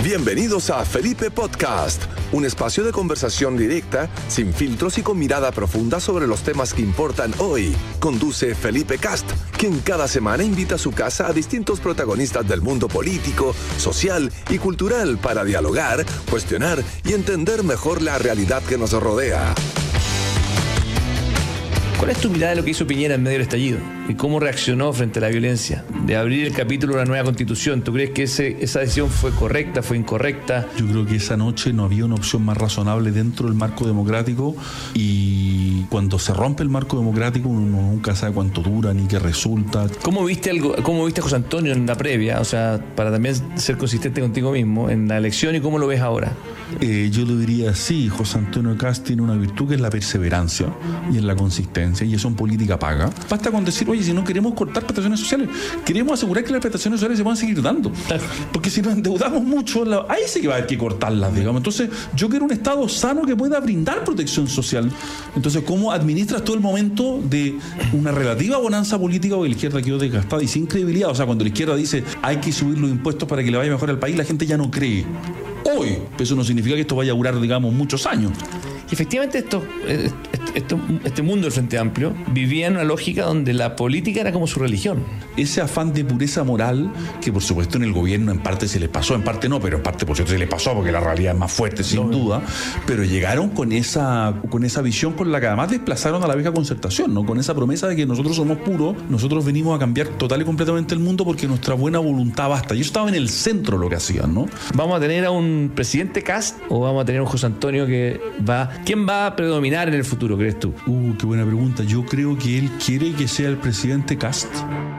Bienvenidos a Felipe Podcast, un espacio de conversación directa, sin filtros y con mirada profunda sobre los temas que importan hoy. Conduce Felipe Cast, quien cada semana invita a su casa a distintos protagonistas del mundo político, social y cultural para dialogar, cuestionar y entender mejor la realidad que nos rodea. ¿Cuál es tu mirada de lo que hizo Piñera en medio del estallido? ¿Y cómo reaccionó frente a la violencia? De abrir el capítulo de la nueva Constitución, ¿tú crees que esa decisión fue correcta, fue incorrecta? Yo creo que esa noche no había una opción más razonable dentro del marco democrático, y cuando se rompe el marco democrático uno nunca sabe cuánto dura ni qué resulta. ¿Cómo viste a José Antonio en la previa? O sea, para también ser consistente contigo mismo en la elección, ¿y cómo lo ves ahora? Yo lo diría así: José Antonio Kast tiene una virtud que es la perseverancia y es la consistencia, y eso en política paga. Basta con decir, oye, si no queremos cortar prestaciones sociales, queremos asegurar que las prestaciones sociales se puedan seguir dando, porque si nos endeudamos mucho, ahí sí que va a haber que cortarlas, digamos. Entonces yo quiero un Estado sano que pueda brindar protección social. Entonces, ¿cómo administras todo el momento de una relativa bonanza política o la izquierda quedó desgastada y sin credibilidad? O sea, cuando la izquierda dice hay que subir los impuestos para que le vaya mejor al país, la gente ya no cree hoy, pero eso no significa que esto vaya a durar, digamos, muchos años. Y efectivamente este mundo del Frente Amplio vivía en una lógica donde la política era como su religión. Ese afán de pureza moral, que por supuesto en el gobierno en parte se les pasó, en parte no, pero en parte por cierto se les pasó porque la realidad es más fuerte sin duda, pero llegaron con esa visión con la que además desplazaron a la vieja concertación, ¿no? Con esa promesa de que nosotros somos puros, nosotros venimos a cambiar total y completamente el mundo porque nuestra buena voluntad basta. Y eso estaba en el centro de lo que hacían, ¿no? ¿Vamos a tener a un presidente Kast o vamos a tener a un José Antonio que va... ¿Quién va a predominar en el futuro, crees tú? Qué buena pregunta. Yo creo que él quiere que sea el presidente Kast.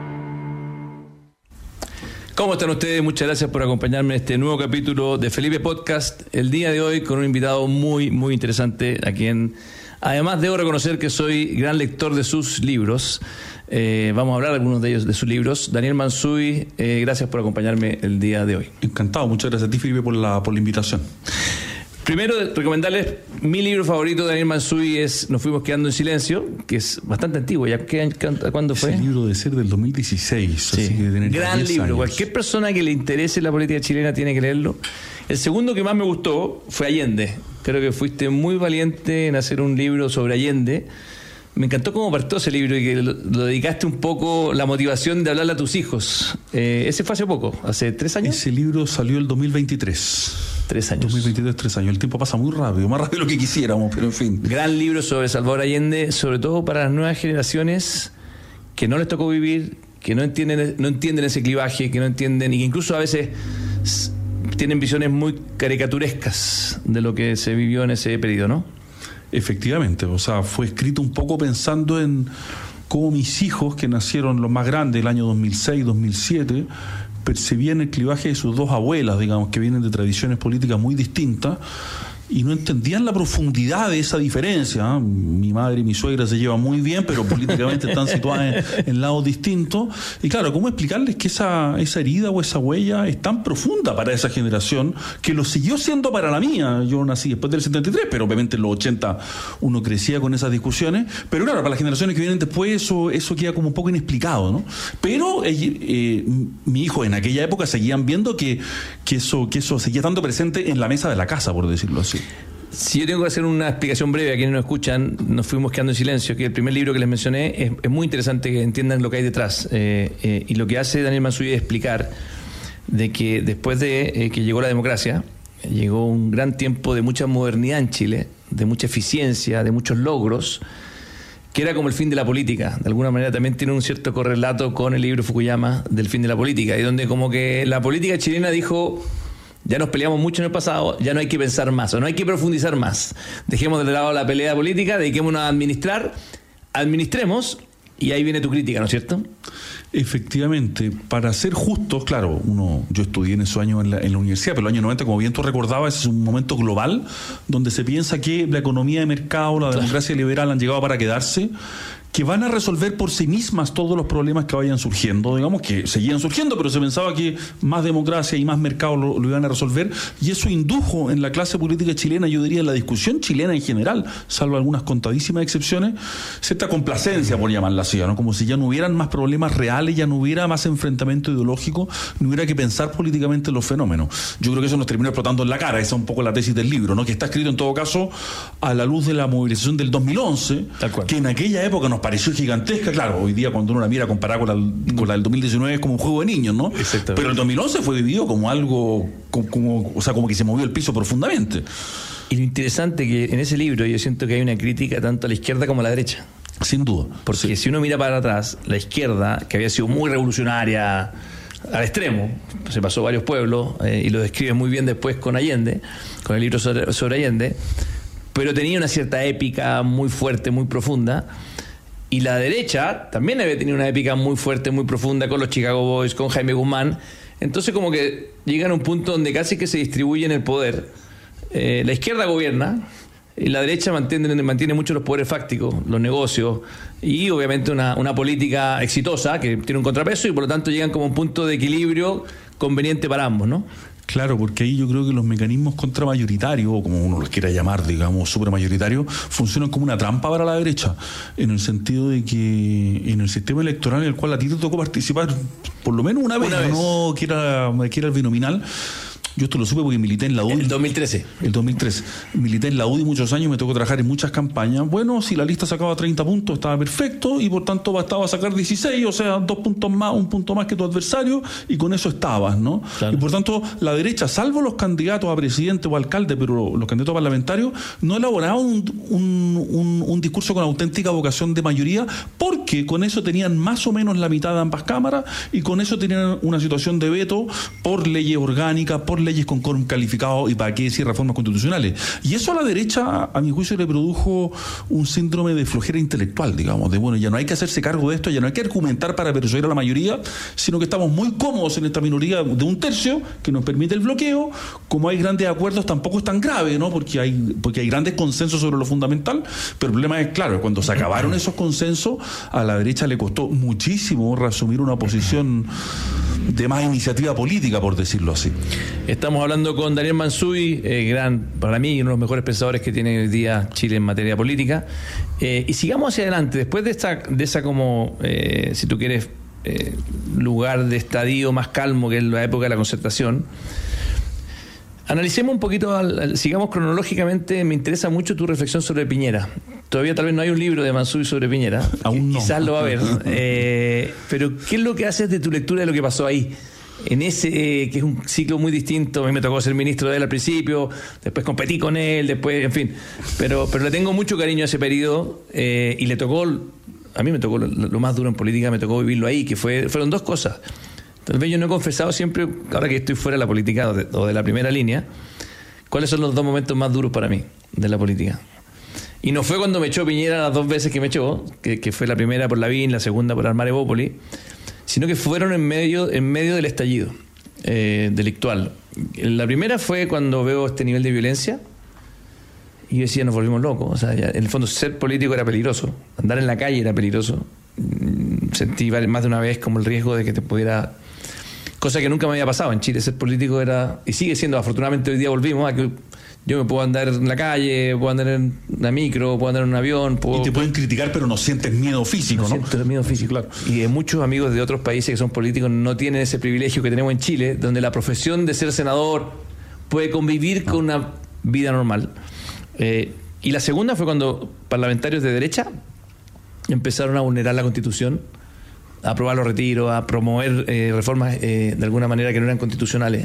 ¿Cómo están ustedes? Muchas gracias por acompañarme en este nuevo capítulo de Felipe Podcast. El día de hoy con un invitado muy, muy interesante, a quien además debo reconocer que soy gran lector de sus libros. Vamos a hablar algunos de ellos, de sus libros. Daniel Mansuy, gracias por acompañarme el día de hoy. Encantado, muchas gracias a ti, Felipe, por la invitación. Primero, recomendarles mi libro favorito de Daniel Mansuy es Nos fuimos quedando en silencio, que es bastante antiguo. ¿Cuándo fue? Ese libro debe ser del 2016. Sí. Así que tener gran libro. Años. Cualquier persona que le interese la política chilena tiene que leerlo. El segundo que más me gustó fue Allende. Creo que fuiste muy valiente en hacer un libro sobre Allende. Me encantó cómo partió ese libro y que lo dedicaste un poco la motivación de hablarle a tus hijos. Ese fue hace poco, hace 3 años. Ese libro salió el 2023. 3 años. 2023, 3 años. El tiempo pasa muy rápido, más rápido de lo que quisiéramos, pero en fin. Gran libro sobre Salvador Allende, sobre todo para las nuevas generaciones que no les tocó vivir, que no entienden ese clivaje, que no entienden y que incluso a veces tienen visiones muy caricaturescas de lo que se vivió en ese periodo, ¿no? Efectivamente, o sea, fue escrito un poco pensando en cómo mis hijos, que nacieron los más grandes el año 2006, 2007, percibían el clivaje de sus dos abuelas, digamos, que vienen de tradiciones políticas muy distintas y no entendían la profundidad de esa diferencia, ¿eh? Mi madre y mi suegra se llevan muy bien, pero políticamente están situadas en lados distintos. Y claro, ¿cómo explicarles que esa herida o esa huella es tan profunda para esa generación que lo siguió siendo para la mía? Yo nací después del 73, pero obviamente en los 80 uno crecía con esas discusiones. Pero claro, para las generaciones que vienen después eso queda como un poco inexplicado, ¿no? Pero mi hijo en aquella época seguían viendo que eso seguía estando presente en la mesa de la casa, por decirlo así. Si yo tengo que hacer una explicación breve a quienes nos escuchan, Nos fuimos quedando en silencio, que el primer libro que les mencioné es muy interesante que entiendan lo que hay detrás. Y lo que hace Daniel Mansuy es explicar de que después de que llegó la democracia, llegó un gran tiempo de mucha modernidad en Chile, de mucha eficiencia, de muchos logros, que era como el fin de la política. De alguna manera también tiene un cierto correlato con el libro Fukuyama del fin de la política, y donde como que la política chilena dijo... Ya nos peleamos mucho en el pasado, ya no hay que pensar más, o no hay que profundizar más. Dejemos de lado la pelea política, dediquémonos a administrar, administremos, y ahí viene tu crítica, ¿no es cierto? Efectivamente, para ser justos, claro, yo estudié en esos años en la universidad, pero el año 90, como bien tú recordabas, es un momento global donde se piensa que la economía de mercado, la democracia liberal han llegado para quedarse, que van a resolver por sí mismas todos los problemas que vayan surgiendo, digamos que seguían surgiendo, pero se pensaba que más democracia y más mercado lo iban a resolver, y eso indujo en la clase política chilena, yo diría en la discusión chilena en general, salvo algunas contadísimas excepciones, cierta complacencia, por llamarla así, ¿no? Como si ya no hubieran más problemas reales reales, ya no hubiera más enfrentamiento ideológico, no hubiera que pensar políticamente en los fenómenos. Yo creo que eso nos terminó explotando en la cara. Esa es un poco la tesis del libro, ¿no? Que está escrito en todo caso a la luz de la movilización del 2011, que en aquella época nos pareció gigantesca. Claro, hoy día cuando uno la mira comparada con la del 2019 es como un juego de niños, ¿no? Pero el 2011 fue vivido como algo, como que se movió el piso profundamente. Y lo interesante que en ese libro yo siento que hay una crítica tanto a la izquierda como a la derecha. Sin duda. Porque si uno mira para atrás, la izquierda, que había sido muy revolucionaria al extremo, se pasó varios pueblos, y lo describe muy bien después con Allende, con el libro sobre Allende, pero tenía una cierta épica muy fuerte, muy profunda. Y la derecha también había tenido una épica muy fuerte, muy profunda con los Chicago Boys, con Jaime Guzmán. Entonces como que llegan a un punto donde casi que se distribuyen el poder. La izquierda gobierna y la derecha mantiene mucho los poderes fácticos, los negocios y obviamente una política exitosa que tiene un contrapeso y por lo tanto llegan como a un punto de equilibrio conveniente para ambos, ¿no? Claro, porque ahí yo creo que los mecanismos contramayoritarios, o como uno los quiera llamar, digamos, supermayoritarios, funcionan como una trampa para la derecha, en el sentido de que en el sistema electoral en el cual a ti te tocó participar por lo menos una vez. No que era el binominal. Yo esto lo supe porque milité en la UDI. El 2013. Milité en la UDI muchos años, me tocó trabajar en muchas campañas. Bueno, si la lista sacaba 30 puntos estaba perfecto y por tanto bastaba sacar 16, o sea, 2 puntos más, 1 punto más que tu adversario y con eso estabas, ¿no? Claro. Y por tanto la derecha, salvo los candidatos a presidente o alcalde, pero los candidatos parlamentarios, no elaboraban un discurso con auténtica vocación de mayoría porque con eso tenían más o menos la mitad de ambas cámaras y con eso tenían una situación de veto por leyes orgánicas, por leyes con quórum calificado y para qué decir reformas constitucionales. Y eso a la derecha, a mi juicio, le produjo un síndrome de flojera intelectual, digamos, de bueno, ya no hay que hacerse cargo de esto, ya no hay que argumentar para persuadir a la mayoría, sino que estamos muy cómodos en esta minoría de un tercio que nos permite el bloqueo. Como hay grandes acuerdos, tampoco es tan grave, ¿no? Porque hay grandes consensos sobre lo fundamental, pero el problema es, claro, cuando se acabaron esos consensos, a la derecha le costó muchísimo reasumir una posición de más iniciativa política, por decirlo así. Estamos hablando con Daniel Mansuy, para mí, uno de los mejores pensadores que tiene hoy día Chile en materia política. Y sigamos hacia adelante, después de esa como, si tú quieres, lugar de estadio más calmo que es la época de la Concertación. Analicemos un poquito, sigamos cronológicamente. Me interesa mucho tu reflexión sobre Piñera. Todavía tal vez no hay un libro de Mansuy sobre Piñera. Aún no. Quizás lo va a haber. Pero ¿qué es lo que haces de tu lectura de lo que pasó ahí? En ese, que es un ciclo muy distinto. A mí me tocó ser ministro de él al principio, después competí con él, después, en fin. Pero le tengo mucho cariño a ese periodo y le tocó, a mí me tocó lo más duro en política, me tocó vivirlo ahí, que fueron dos cosas. Tal vez yo no he confesado siempre, ahora que estoy fuera de la política o de la primera línea, cuáles son los dos momentos más duros para mí de la política. Y no fue cuando me echó Piñera las 2 veces que me echó, que fue la primera por Lavín, la segunda por armar Evópoli, sino que fueron en medio del estallido delictual. La primera fue cuando veo este nivel de violencia y yo decía, nos volvimos locos. O sea, ya, en el fondo ser político era peligroso, andar en la calle era peligroso. Sentí más de una vez como el riesgo de que te pudiera... Cosa que nunca me había pasado en Chile, ser político era, y sigue siendo, afortunadamente hoy día volvimos a que yo me puedo andar en la calle, puedo andar en una micro, puedo andar en un avión. Y te pueden criticar, pero no sientes miedo físico, ¿no? Siento miedo físico, claro. Y muchos amigos de otros países que son políticos no tienen ese privilegio que tenemos en Chile, donde la profesión de ser senador puede convivir con una vida normal. Y la segunda fue cuando parlamentarios de derecha empezaron a vulnerar la Constitución, a aprobar los retiros, a promover reformas de alguna manera que no eran constitucionales.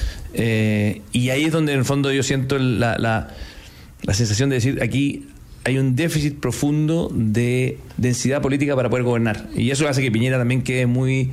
Y ahí es donde en el fondo yo siento la sensación de decir, aquí hay un déficit profundo de densidad política para poder gobernar. Y eso hace que Piñera también quede muy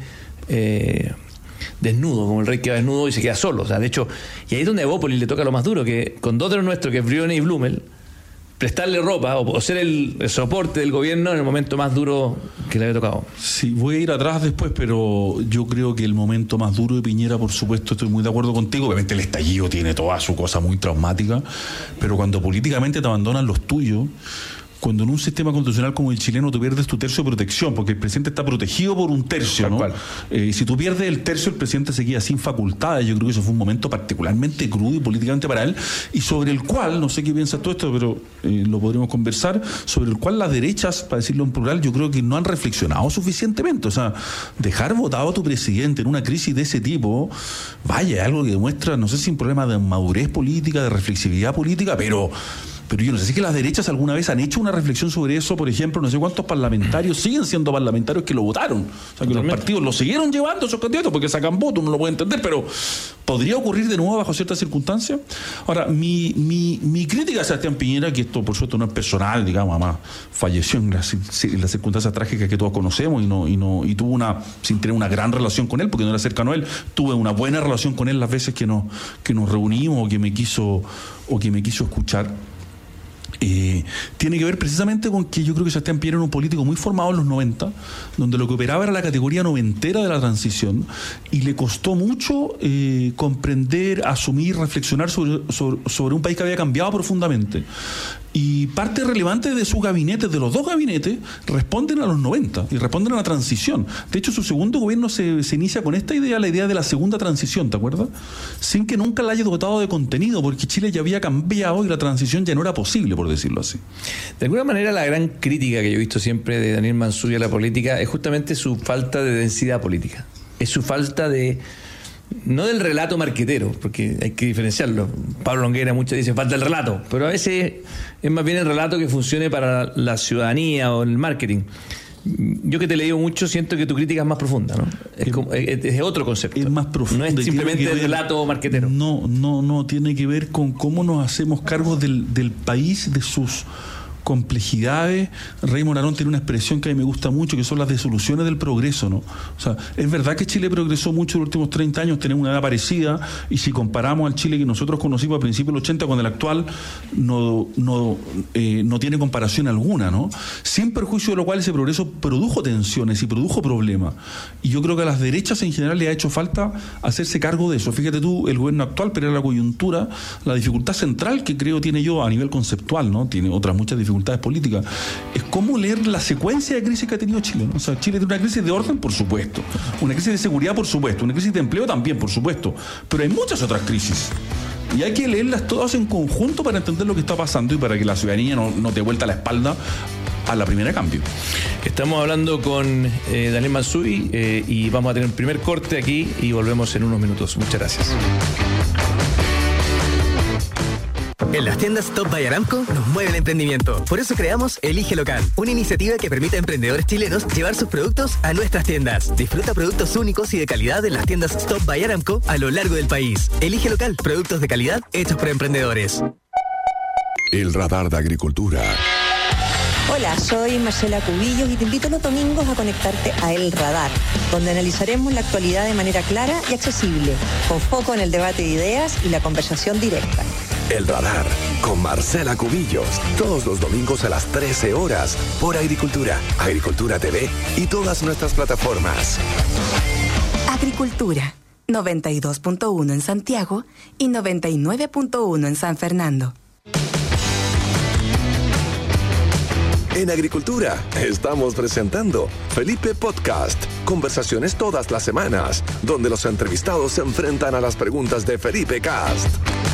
desnudo, como el rey queda desnudo y se queda solo. O sea, de hecho, y ahí es donde a Evópoli le toca lo más duro, que con dos de los nuestros, que es Briones y Blumel, prestarle ropa o ser el soporte del gobierno en el momento más duro que le había tocado. Sí, voy a ir atrás después, pero yo creo que el momento más duro de Piñera, por supuesto, estoy muy de acuerdo contigo. Obviamente el estallido tiene toda su cosa muy traumática, pero cuando políticamente te abandonan los tuyos, cuando en un sistema constitucional como el chileno tú pierdes tu tercio de protección, porque el presidente está protegido por un tercio, ¿no? Si tú pierdes el tercio, el presidente se queda sin facultades. Yo creo que eso fue un momento particularmente crudo y políticamente para él, y sobre el cual, no sé qué piensas tú esto, pero lo podremos conversar, sobre el cual las derechas, para decirlo en plural, yo creo que no han reflexionado suficientemente. O sea, dejar votado a tu presidente en una crisis de ese tipo, vaya, algo que demuestra, no sé si un problema de madurez política, de reflexividad política, pero yo no sé si que las derechas alguna vez han hecho una reflexión sobre eso. Por ejemplo, no sé cuántos parlamentarios siguen siendo parlamentarios que lo votaron. O sea, que los partidos lo siguieron llevando a esos candidatos porque sacan votos, uno lo puede entender, pero ¿podría ocurrir de nuevo bajo ciertas circunstancias? Ahora, mi crítica a Sebastián Piñera, que esto por suerte no es personal, digamos, además falleció en las circunstancias trágicas que todos conocemos y tuvo sin tener una gran relación con él, porque no era cercano a él, tuve una buena relación con él las veces que nos reunimos o que me quiso escuchar. Tiene que ver precisamente con que yo creo que Sebastián Piñera era un político muy formado en los 90, donde lo que operaba era la categoría noventera de la transición, y le costó mucho comprender, asumir, reflexionar sobre un país que había cambiado profundamente. Y parte relevante de su gabinete, de los dos gabinetes, responden a los 90 y responden a la transición. De hecho, su segundo gobierno se inicia con esta idea, la idea de la segunda transición, ¿te acuerdas? Sin que nunca la haya dotado de contenido, porque Chile ya había cambiado y la transición ya no era posible, por decirlo así. De alguna manera, la gran crítica que yo he visto siempre de Daniel Mansuy a la política es justamente su falta de densidad política. Es su falta de... no del relato marquetero, porque hay que diferenciarlo. Pablo Longueira muchas dicen falta el relato, pero a veces es más bien el relato que funcione para la ciudadanía o el marketing. Yo que te he leído mucho, siento que tu crítica es más profunda, ¿no? Es otro concepto. Es más profundo. No es simplemente el relato marquetero. No, tiene que ver con cómo nos hacemos cargo del país, de sus complejidades. Raymond Arón tiene una expresión que a mí me gusta mucho, que son las desoluciones del progreso, ¿no? O sea, es verdad que Chile progresó mucho en los últimos 30 años, tenemos una edad parecida, y si comparamos al Chile que nosotros conocimos a principios del 80 con el actual, no tiene comparación alguna, ¿no? Sin perjuicio de lo cual ese progreso produjo tensiones y produjo problemas, y yo creo que a las derechas en general le ha hecho falta hacerse cargo de eso. Fíjate tú, el gobierno actual, pero era la coyuntura, la dificultad central que creo tiene yo a nivel conceptual, ¿no? Tiene otras muchas dificultades políticas, es cómo leer la secuencia de crisis que ha tenido Chile, ¿no? O sea, Chile tiene una crisis de orden, por supuesto, una crisis de seguridad, por supuesto, una crisis de empleo también, por supuesto, pero hay muchas otras crisis y hay que leerlas todas en conjunto para entender lo que está pasando y para que la ciudadanía no te vuelta la espalda a la primera cambio. Estamos hablando con Daniel Mansuy y vamos a tener un primer corte aquí y volvemos en unos minutos. Muchas gracias. En las tiendas Top by Aramco nos mueve el emprendimiento. Por eso creamos Elige Local, una iniciativa que permite a emprendedores chilenos llevar sus productos a nuestras tiendas. Disfruta productos únicos y de calidad en las tiendas Top by Aramco a lo largo del país. Elige Local, productos de calidad hechos por emprendedores. El radar de agricultura. Hola, soy Marcela Cubillos y te invito los domingos a conectarte a El Radar, donde analizaremos la actualidad de manera clara y accesible, con foco en el debate de ideas y la conversación directa. El Radar, con Marcela Cubillos, todos los domingos a las 13 horas, por Agricultura, Agricultura TV y todas nuestras plataformas. Agricultura, 92.1 en Santiago y 99.1 en San Fernando. En Agricultura estamos presentando Felipe Podcast, conversaciones todas las semanas, donde los entrevistados se enfrentan a las preguntas de Felipe Cast.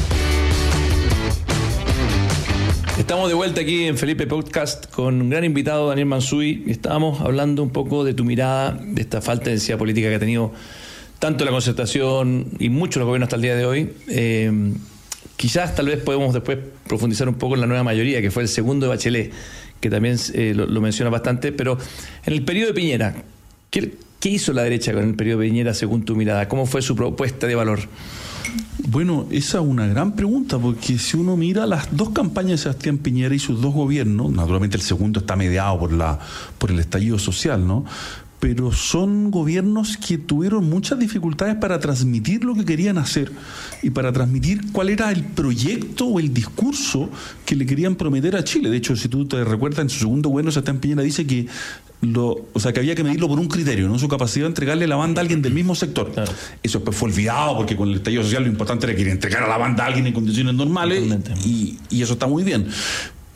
Estamos de vuelta aquí en Felipe Podcast con un gran invitado, Daniel Mansuy. Estábamos hablando un poco de tu mirada, de esta falta de densidad política que ha tenido tanto la concertación y muchos los gobiernos hasta el día de hoy. Quizás tal vez podemos después profundizar un poco en la nueva mayoría, que fue el segundo de Bachelet, que también lo menciona bastante, pero en el periodo de Piñera, ¿qué hizo la derecha con el periodo de Piñera según tu mirada? ¿Cómo fue su propuesta de valor? Bueno, esa es una gran pregunta, porque si uno mira las dos campañas de Sebastián Piñera y sus dos gobiernos, naturalmente el segundo está mediado por el estallido social, ¿no? Pero son gobiernos que tuvieron muchas dificultades para transmitir lo que querían hacer y para transmitir cuál era el proyecto o el discurso que le querían prometer a Chile. De hecho, si tú te recuerdas, en su segundo gobierno, Sebastián Piñera dice que que había que medirlo por un criterio, no su capacidad de entregarle la banda a alguien del mismo sector. Claro. Eso después fue olvidado, porque con el estallido social lo importante era que entregar a la banda a alguien en condiciones normales, y eso está muy bien.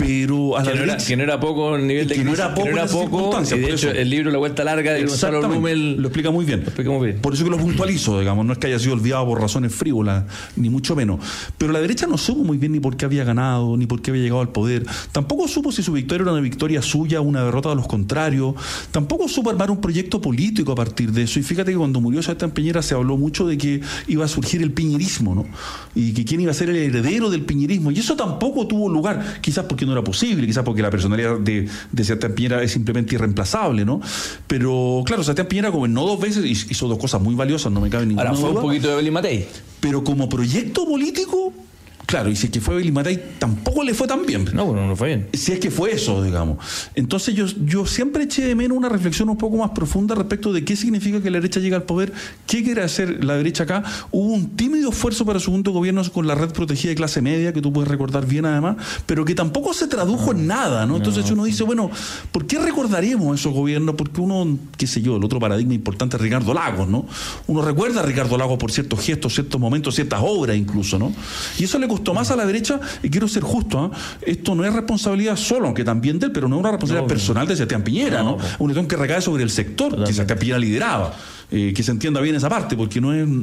pero a la derecha... Que no era poco el nivel de crisis, que no era poco, y de hecho el libro La Vuelta Larga de Gonzalo Blumel lo explica muy bien. Por eso que lo puntualizo, digamos, no es que haya sido olvidado por razones frívolas, ni mucho menos. Pero la derecha no supo muy bien ni por qué había ganado, ni por qué había llegado al poder. Tampoco supo si su victoria era una victoria suya, una derrota de los contrarios. Tampoco supo armar un proyecto político a partir de eso. Y fíjate que cuando murió Sebastián Piñera se habló mucho de que iba a surgir el piñerismo, ¿no? Y que quién iba a ser el heredero del piñerismo. Y eso tampoco tuvo lugar, quizás porque no era posible, quizás porque la personalidad de Sebastián Piñera es simplemente irreemplazable, ¿no? Pero claro, Sebastián Piñera gobernó 2 veces y hizo 2 cosas muy valiosas, no me cabe ninguna duda. Ahora fue un poquito de Evelyn Matei. Pero como proyecto político, claro, y si es que fue Evelyn Matei, tampoco le fue tan bien. No, bueno, no fue bien. Si es que fue eso, digamos. Entonces yo siempre eché de menos una reflexión un poco más profunda respecto de qué significa que la derecha llega al poder, qué quiere hacer la derecha acá. Hubo un tímido esfuerzo para su segundo gobierno con la red protegida de clase media, que tú puedes recordar bien además, pero que tampoco se tradujo en nada, ¿no? Entonces uno dice, bueno, ¿por qué recordaremos esos gobiernos? Porque uno, qué sé yo, el otro paradigma importante es Ricardo Lagos, ¿no? Uno recuerda a Ricardo Lagos por ciertos gestos, ciertos momentos, ciertas obras incluso, ¿no? Y eso le costó más a la derecha, y quiero ser justo, esto no es responsabilidad solo, aunque también de él, pero no es una responsabilidad personal de Sebastián Piñera, ¿no? Una cuestión que recae sobre el sector que Sebastián Piñera lideraba. Que se entienda bien esa parte, porque no es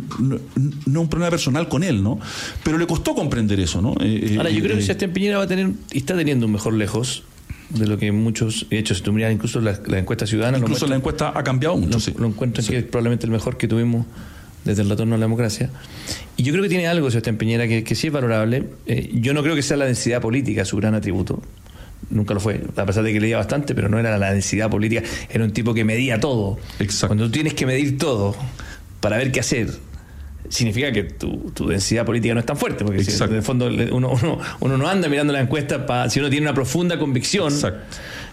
un problema personal con él, ¿no? Pero le costó comprender eso, ¿no? Ahora, yo creo que Sebastián Piñera va a tener, y está teniendo un mejor lejos de lo que muchos, de hecho, si tú miras incluso la encuesta ciudadana... Incluso la encuesta ha cambiado mucho, lo encuentran que es probablemente el mejor que tuvimos desde el retorno a la democracia. Y yo creo que tiene algo Sebastián Piñera que sí es valorable. Yo no creo que sea la densidad política su gran atributo. Nunca lo fue, a pesar de que leía bastante, pero no era la densidad política. Era un tipo que medía todo. Exacto. Cuando tú tienes que medir todo para ver qué hacer, significa que tu densidad política no es tan fuerte, porque si, en el fondo uno no anda mirando la encuesta si uno tiene una profunda convicción. Exacto.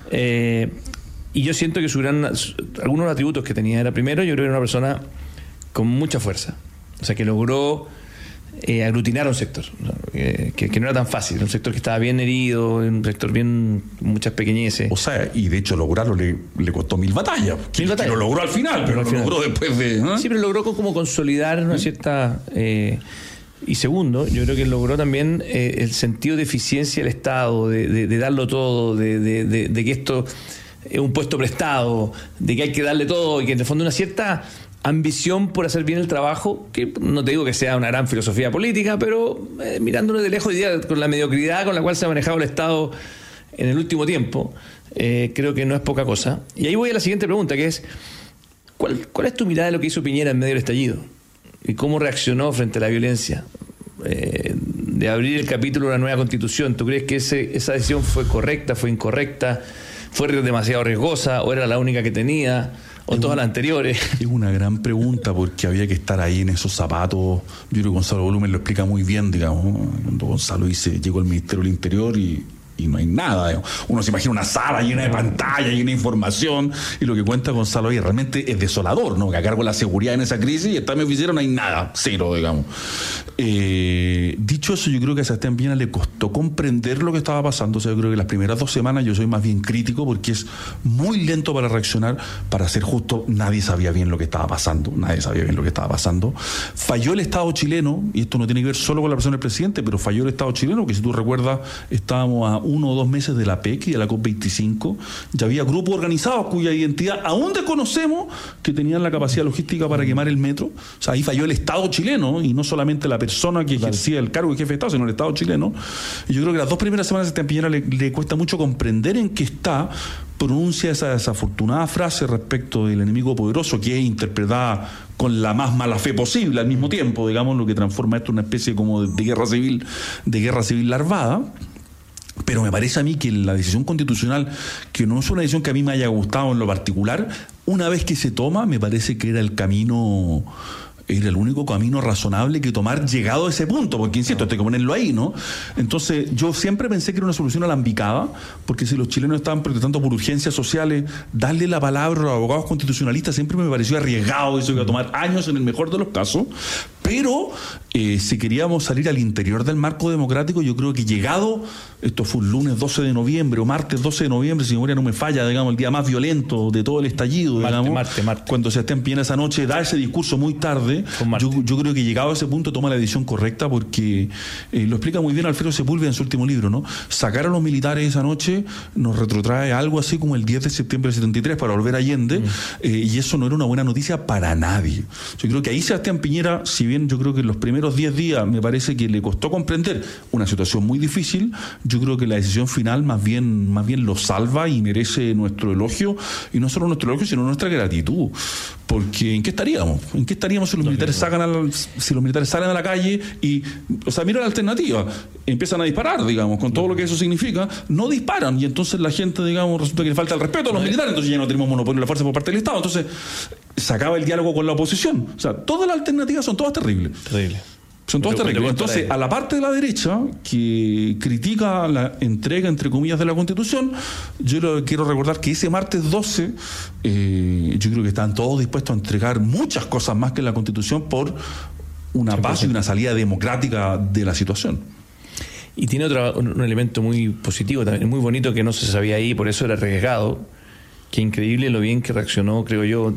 Y yo siento que algunos atributos que tenía era, primero, yo creo que era una persona con mucha fuerza, o sea, que logró aglutinar a un sector, que no era tan fácil, un sector que estaba bien herido, un sector bien, muchas pequeñeces. O sea, y de hecho lograrlo le costó 1000 batallas. Que lo logró al final, pero lo logró después de... Sí, pero logró como consolidar una cierta... y segundo, yo creo que logró también el sentido de eficiencia del Estado, de darlo todo, de que esto es un puesto prestado, de que hay que darle todo, y que en el fondo una cierta ambición por hacer bien el trabajo, que no te digo que sea una gran filosofía política, pero mirándolo de lejos, con la mediocridad con la cual se ha manejado el Estado en el último tiempo, creo que no es poca cosa. Y ahí voy a la siguiente pregunta, que es ¿cuál es tu mirada de lo que hizo Piñera en medio del estallido? ¿Y cómo reaccionó frente a la violencia? De abrir el capítulo de una nueva Constitución, ¿tú crees que esa decisión fue correcta, fue incorrecta, fue demasiado riesgosa, o era la única que tenía, o todas las anteriores? Es una gran pregunta, porque había que estar ahí en esos zapatos. Yo creo que Gonzalo Blumel lo explica muy bien, digamos, cuando Gonzalo llegó al Ministerio del Interior y no hay nada, digamos. Uno se imagina una sala llena de pantalla, llena de información, y lo que cuenta Gonzalo ahí realmente es desolador, ¿no? Que a cargo de la seguridad en esa crisis, y está en mi oficina, no hay nada, cero, digamos. Dicho eso, yo creo que a Sebastián Piñera le costó comprender lo que estaba pasando. O sea, yo creo que las primeras 2 semanas yo soy más bien crítico, porque es muy lento para reaccionar. Para ser justo, nadie sabía bien lo que estaba pasando. Falló el Estado chileno, y esto no tiene que ver solo con la persona del presidente, pero falló el Estado chileno, que si tú recuerdas, estábamos a 1 o 2 meses de la PEC y de la COP25. Ya había grupos organizados cuya identidad aún desconocemos, que tenían la capacidad logística para quemar el metro. O sea, ahí falló el Estado chileno, y no solamente la persona que ejercía el cargo de jefe de Estado, sino el Estado chileno. Y yo creo que las 2 primeras semanas a Sebastián Piñera le cuesta mucho comprender en qué está. Pronuncia esa desafortunada frase respecto del enemigo poderoso, que es interpretada con la más mala fe posible al mismo tiempo, digamos, lo que transforma esto en una especie como de guerra civil larvada. Pero me parece a mí que la decisión constitucional, que no es una decisión que a mí me haya gustado en lo particular, una vez que se toma, me parece que era el único camino razonable que tomar llegado a ese punto, porque insisto, hay que ponerlo ahí, ¿no? Entonces yo siempre pensé que era una solución alambicada, porque si los chilenos estaban protestando por urgencias sociales, darle la palabra a los abogados constitucionalistas siempre me pareció arriesgado, eso iba a tomar años en el mejor de los casos. Pero si queríamos salir al interior del marco democrático, yo creo que llegado, esto fue un lunes 12 de noviembre o martes 12 de noviembre, si mi memoria no me falla, digamos, el día más violento de todo el estallido, Martes. Cuando Sebastián Piñera esa noche da ese discurso muy tarde, yo creo que llegado a ese punto toma la decisión correcta, porque lo explica muy bien Alfredo Sepúlveda en su último libro, ¿no? Sacar a los militares esa noche nos retrotrae algo así como el 10 de septiembre del 73 para volver a Allende, y eso no era una buena noticia para nadie. Yo creo que ahí Sebastián Piñera, si bien yo creo que en los primeros 10 días me parece que le costó comprender una situación muy difícil, yo creo que la decisión final más bien lo salva y merece nuestro elogio, y no solo nuestro elogio, sino nuestra gratitud. Porque ¿en qué estaríamos? Si los militares salen a la calle y, o sea, mira la alternativa, empiezan a disparar, digamos, con todo lo que eso significa, no disparan, y entonces la gente, digamos, resulta que le falta el respeto a los militares, entonces ya no tenemos monopolio de la fuerza por parte del Estado, entonces se acaba el diálogo con la oposición. O sea, todas las alternativas son todas terribles. Son todas terribles. Entonces, a la parte de la derecha que critica la entrega, entre comillas, de la Constitución, yo quiero recordar que ese martes 12 yo creo que están todos dispuestos a entregar muchas cosas más que la Constitución por una paz y una salida democrática de la situación. Y tiene un elemento muy positivo también, muy bonito, que no se sabía ahí, por eso era arriesgado. Qué increíble lo bien que reaccionó, creo yo,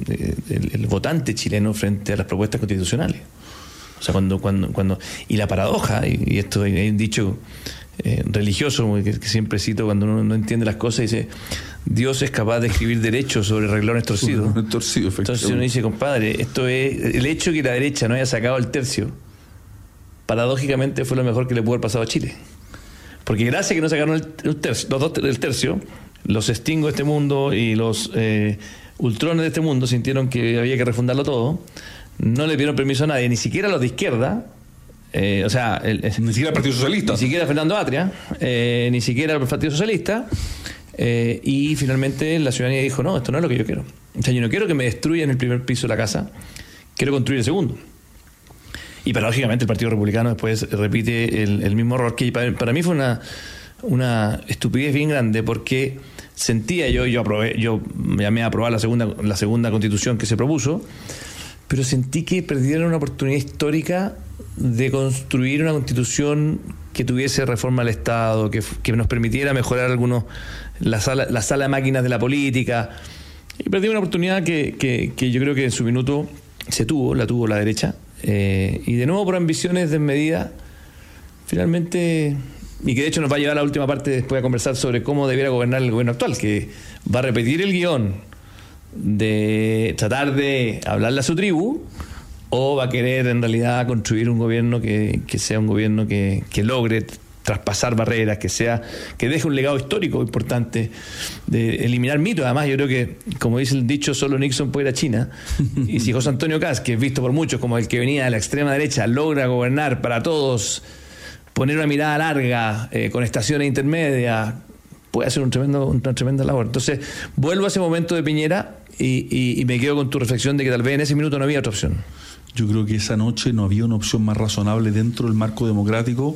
el votante chileno frente a las propuestas constitucionales. O sea, cuando y la paradoja, y esto hay un dicho religioso que siempre cito cuando uno no entiende las cosas, dice: Dios es capaz de escribir derechos sobre renglones torcidos. Entonces uno dice, compadre, esto es el hecho que la derecha no haya sacado el tercio, paradójicamente fue lo mejor que le pudo haber pasado a Chile. Porque gracias a que no sacaron el tercio, los Stingos de este mundo y los Ultrones de este mundo sintieron que había que refundarlo todo. No le dieron permiso a nadie, ni siquiera a los de izquierda, ni siquiera el Partido Socialista, ni siquiera Fernando Atria, ni siquiera el Partido Socialista, y finalmente la ciudadanía dijo: no, esto no es lo que yo quiero. O sea, yo no quiero que me destruyan el primer piso de la casa, quiero construir el segundo. Y paradójicamente el Partido Republicano después repite el mismo error, que para mí fue una estupidez bien grande, porque sentía yo llamé a aprobar la segunda constitución que se propuso, pero sentí que perdieron una oportunidad histórica de construir una constitución que tuviese reforma al Estado, que nos permitiera mejorar la sala de máquinas de la política, y perdieron una oportunidad que yo creo que en su minuto la tuvo la derecha, y de nuevo por ambiciones desmedidas, finalmente, y que de hecho nos va a llevar a la última parte después a conversar sobre cómo debiera gobernar el gobierno actual, que va a repetir el guión de tratar de hablarle a su tribu, o va a querer en realidad construir un gobierno que sea un gobierno que logre traspasar barreras, que deje un legado histórico importante, de eliminar mitos. Además, yo creo que, como dice el dicho, solo Nixon puede ir a China, y si José Antonio Kast, que es visto por muchos como el que venía de la extrema derecha, logra gobernar para todos, poner una mirada larga, con estaciones intermedias, puede hacer una tremenda labor. Entonces, vuelvo a ese momento de Piñera y me quedo con tu reflexión de que tal vez en ese minuto no había otra opción. Yo creo que esa noche no había una opción más razonable dentro del marco democrático,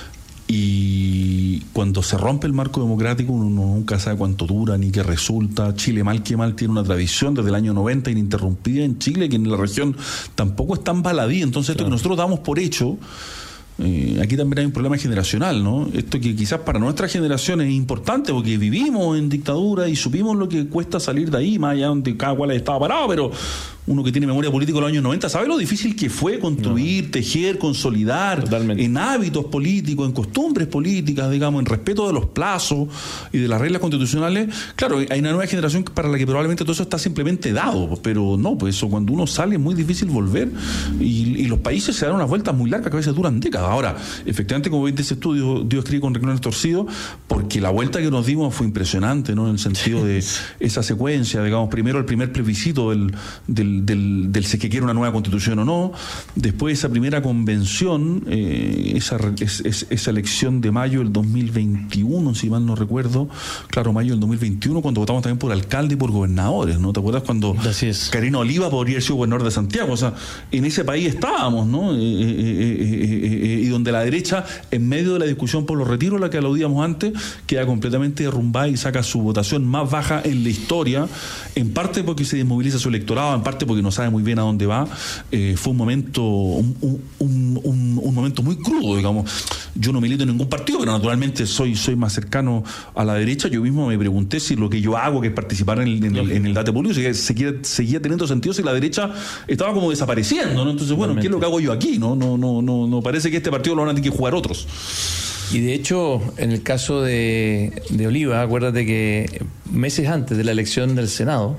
y cuando se rompe el marco democrático uno nunca sabe cuánto dura ni qué resulta. Chile, mal que mal, tiene una tradición desde el año 90 ininterrumpida en Chile, que en la región tampoco es tan baladí. Entonces, esto que nosotros damos por hecho, aquí también hay un problema generacional, ¿no? Esto que quizás para nuestra generación es importante porque vivimos en dictadura y supimos lo que cuesta salir de ahí, más allá donde cada cual estaba parado, pero uno que tiene memoria política de los años 90 sabe lo difícil que fue construir, tejer, consolidar. Totalmente. En hábitos políticos, en costumbres políticas, digamos, en respeto de los plazos y de las reglas constitucionales. Claro, hay una nueva generación para la que probablemente todo eso está simplemente dado, pero no, pues eso, cuando uno sale es muy difícil volver, y los países se dan unas vueltas muy largas que a veces duran décadas. Ahora, efectivamente, como bien dices tú, Dios escribe con renglones torcidos, porque la vuelta que nos dimos fue impresionante, ¿no? En el sentido de esa secuencia, digamos, primero el primer plebiscito del si que quiere una nueva constitución o no, después esa primera convención, esa elección de mayo del 2021, si mal no recuerdo, claro, mayo del 2021, cuando votamos también por alcalde y por gobernadores, ¿no? ¿Te acuerdas cuando Karina Oliva podría haber sido gobernador de Santiago? O sea, en ese país estábamos, ¿no? Y donde la derecha, en medio de la discusión por los retiros, la que aludíamos antes, queda completamente derrumbada y saca su votación más baja en la historia, en parte porque se desmoviliza su electorado, en parte parte porque no sabe muy bien a dónde va. Fue un momento un momento muy crudo, digamos. Yo no milito en ningún partido, pero naturalmente soy más cercano a la derecha. Yo mismo me pregunté si lo que yo hago, que es participar en el debate público, seguía teniendo sentido si la derecha estaba como desapareciendo, ¿no? Entonces, bueno, ¿qué es lo que hago yo aquí? No parece que este partido lo van a tener que jugar otros. Y de hecho, en el caso de Oliva, acuérdate que meses antes de la elección del Senado,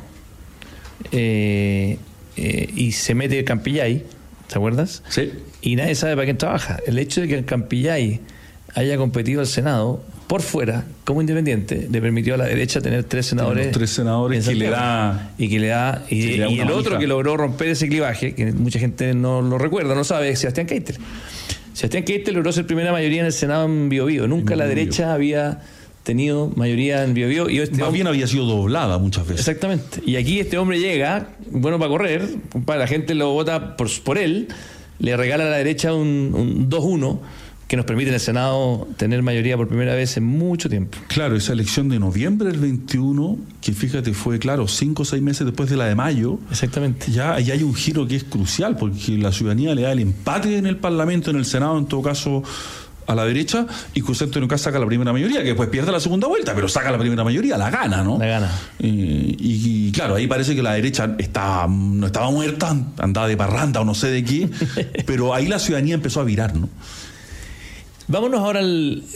y se mete Campillay, ¿te acuerdas? Sí. Y nadie sabe para quién trabaja. El hecho de que el Campillay haya competido al Senado por fuera, como independiente, le permitió a la derecha tener 3 senadores. Los 3 senadores que le da. Y el otro que logró romper ese clivaje, que mucha gente no lo recuerda, no lo sabe, es Sebastián Keitel. Sebastián Keitel logró ser primera mayoría en el Senado en Biobío. Nunca la derecha había tenido mayoría en Biobío. Más bien había sido doblada muchas veces. Exactamente. Y aquí este hombre llega, bueno para correr, la gente lo vota por él, le regala a la derecha un 2-1 que nos permite en el Senado tener mayoría por primera vez en mucho tiempo. Claro, esa elección de noviembre del 21, que fíjate fue, 5 o 6 meses después de la de mayo. Exactamente. Ya hay un giro que es crucial, porque la ciudadanía le da el empate en el Parlamento, en el Senado, en todo caso, a la derecha, y José Antonio Kast saca la primera mayoría, que después pierde la segunda vuelta, pero saca la primera mayoría, la gana, ¿no? La gana. Y claro, ahí parece que la derecha no estaba muerta, andaba de parranda o no sé de qué, pero ahí la ciudadanía empezó a virar, ¿no? Vámonos ahora a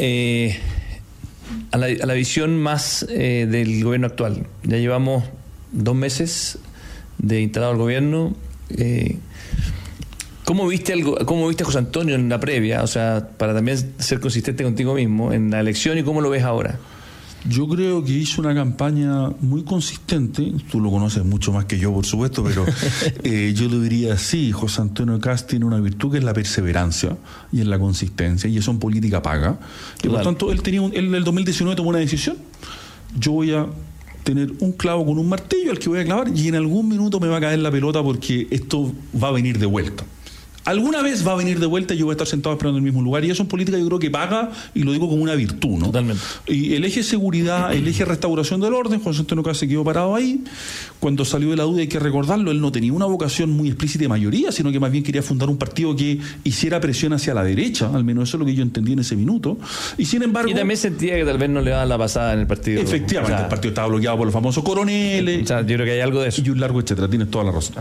la visión más del gobierno actual. Ya llevamos 2 meses de instalado el gobierno. ¿Cómo viste a José Antonio en la previa? O sea, para también ser consistente contigo mismo en la elección, y cómo lo ves ahora. Yo creo que hizo una campaña muy consistente. Tú lo conoces mucho más que yo, por supuesto, pero yo lo diría así. José Antonio Kast tiene una virtud que es la perseverancia y es la consistencia, y eso en política paga. Y por tanto, él en el 2019 tomó una decisión. Yo voy a tener un clavo con un martillo al que voy a clavar, y en algún minuto me va a caer la pelota porque esto va a venir de vuelta. Alguna vez va a venir de vuelta y yo voy a estar sentado esperando en el mismo lugar, y eso en política yo creo que paga, y lo digo como una virtud, ¿no? Totalmente. Y el eje seguridad, el eje restauración del orden, José Antonio Kast se quedó parado ahí. Cuando salió de la duda, hay que recordarlo, él no tenía una vocación muy explícita de mayoría, sino que más bien quería fundar un partido que hiciera presión hacia la derecha, al menos eso es lo que yo entendí en ese minuto. Y sin embargo... Y también sentía que tal vez no le daban la pasada en el partido. Efectivamente, o sea, el partido estaba bloqueado por los famosos coroneles. O sea, yo creo que hay algo de eso. Y un largo etcétera, tienes toda la razón.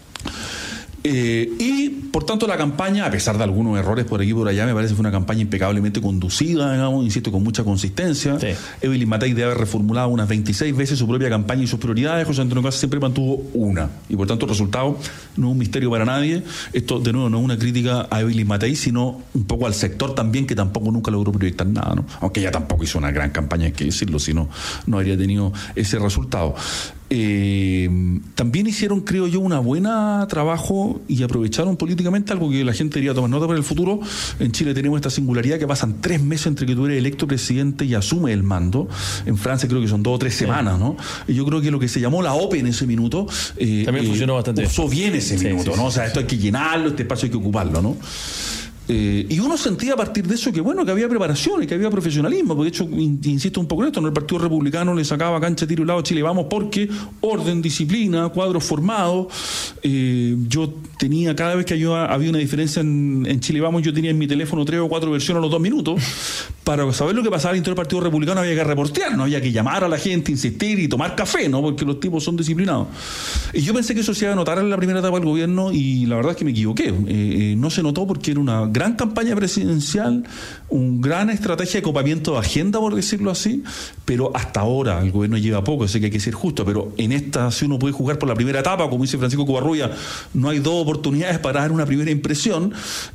Y por tanto la campaña, a pesar de algunos errores por aquí y por allá, me parece que fue una campaña impecablemente conducida, digamos, insisto, con mucha consistencia. Sí. Evelyn Matei debe haber reformulado unas 26 veces su propia campaña y sus prioridades. José Antonio Kast siempre mantuvo una, y por tanto el resultado no es un misterio para nadie. Esto de nuevo no es una crítica a Evelyn Matei, sino un poco al sector también, que tampoco nunca logró proyectar nada, ¿no? Aunque ella tampoco hizo una gran campaña, hay que decirlo, si no habría tenido ese resultado. También hicieron, creo yo, una buena trabajo y aprovecharon políticamente algo que la gente debería tomar nota para el futuro. En Chile tenemos esta singularidad que pasan 3 meses entre que tú eres electo presidente y asume el mando. En Francia creo que son 2 o 3 semanas, ¿no? Y yo creo que lo que se llamó la OPE en ese minuto también funcionó bastante. Usó bien ese minuto, ¿no? O sea, esto hay que llenarlo, este espacio hay que ocuparlo, ¿no? Y uno sentía a partir de eso que bueno, que había preparación y que había profesionalismo, porque de hecho, insisto un poco en esto, ¿no? El Partido Republicano le sacaba cancha, tiro y lado a Chile Vamos, porque orden, disciplina, cuadros formados. Yo tenía, cada vez que había una diferencia en Chile Vamos, yo tenía en mi teléfono 3 o 4 versiones a los 2 minutos. Para saber lo que pasaba dentro del Partido Republicano había que reportear, no había que llamar a la gente, insistir y tomar café, ¿no? Porque los tipos son disciplinados. Y yo pensé que eso se iba a notar en la primera etapa del gobierno, y la verdad es que me equivoqué. No se notó porque era una gran campaña presidencial, una gran estrategia de copamiento de agenda, por decirlo así, pero hasta ahora el gobierno lleva poco, sé que hay que ser justo, pero en esta, si uno puede jugar por la primera etapa, como dice Francisco Covarrubia, no hay 2 oportunidades para dar una primera impresión.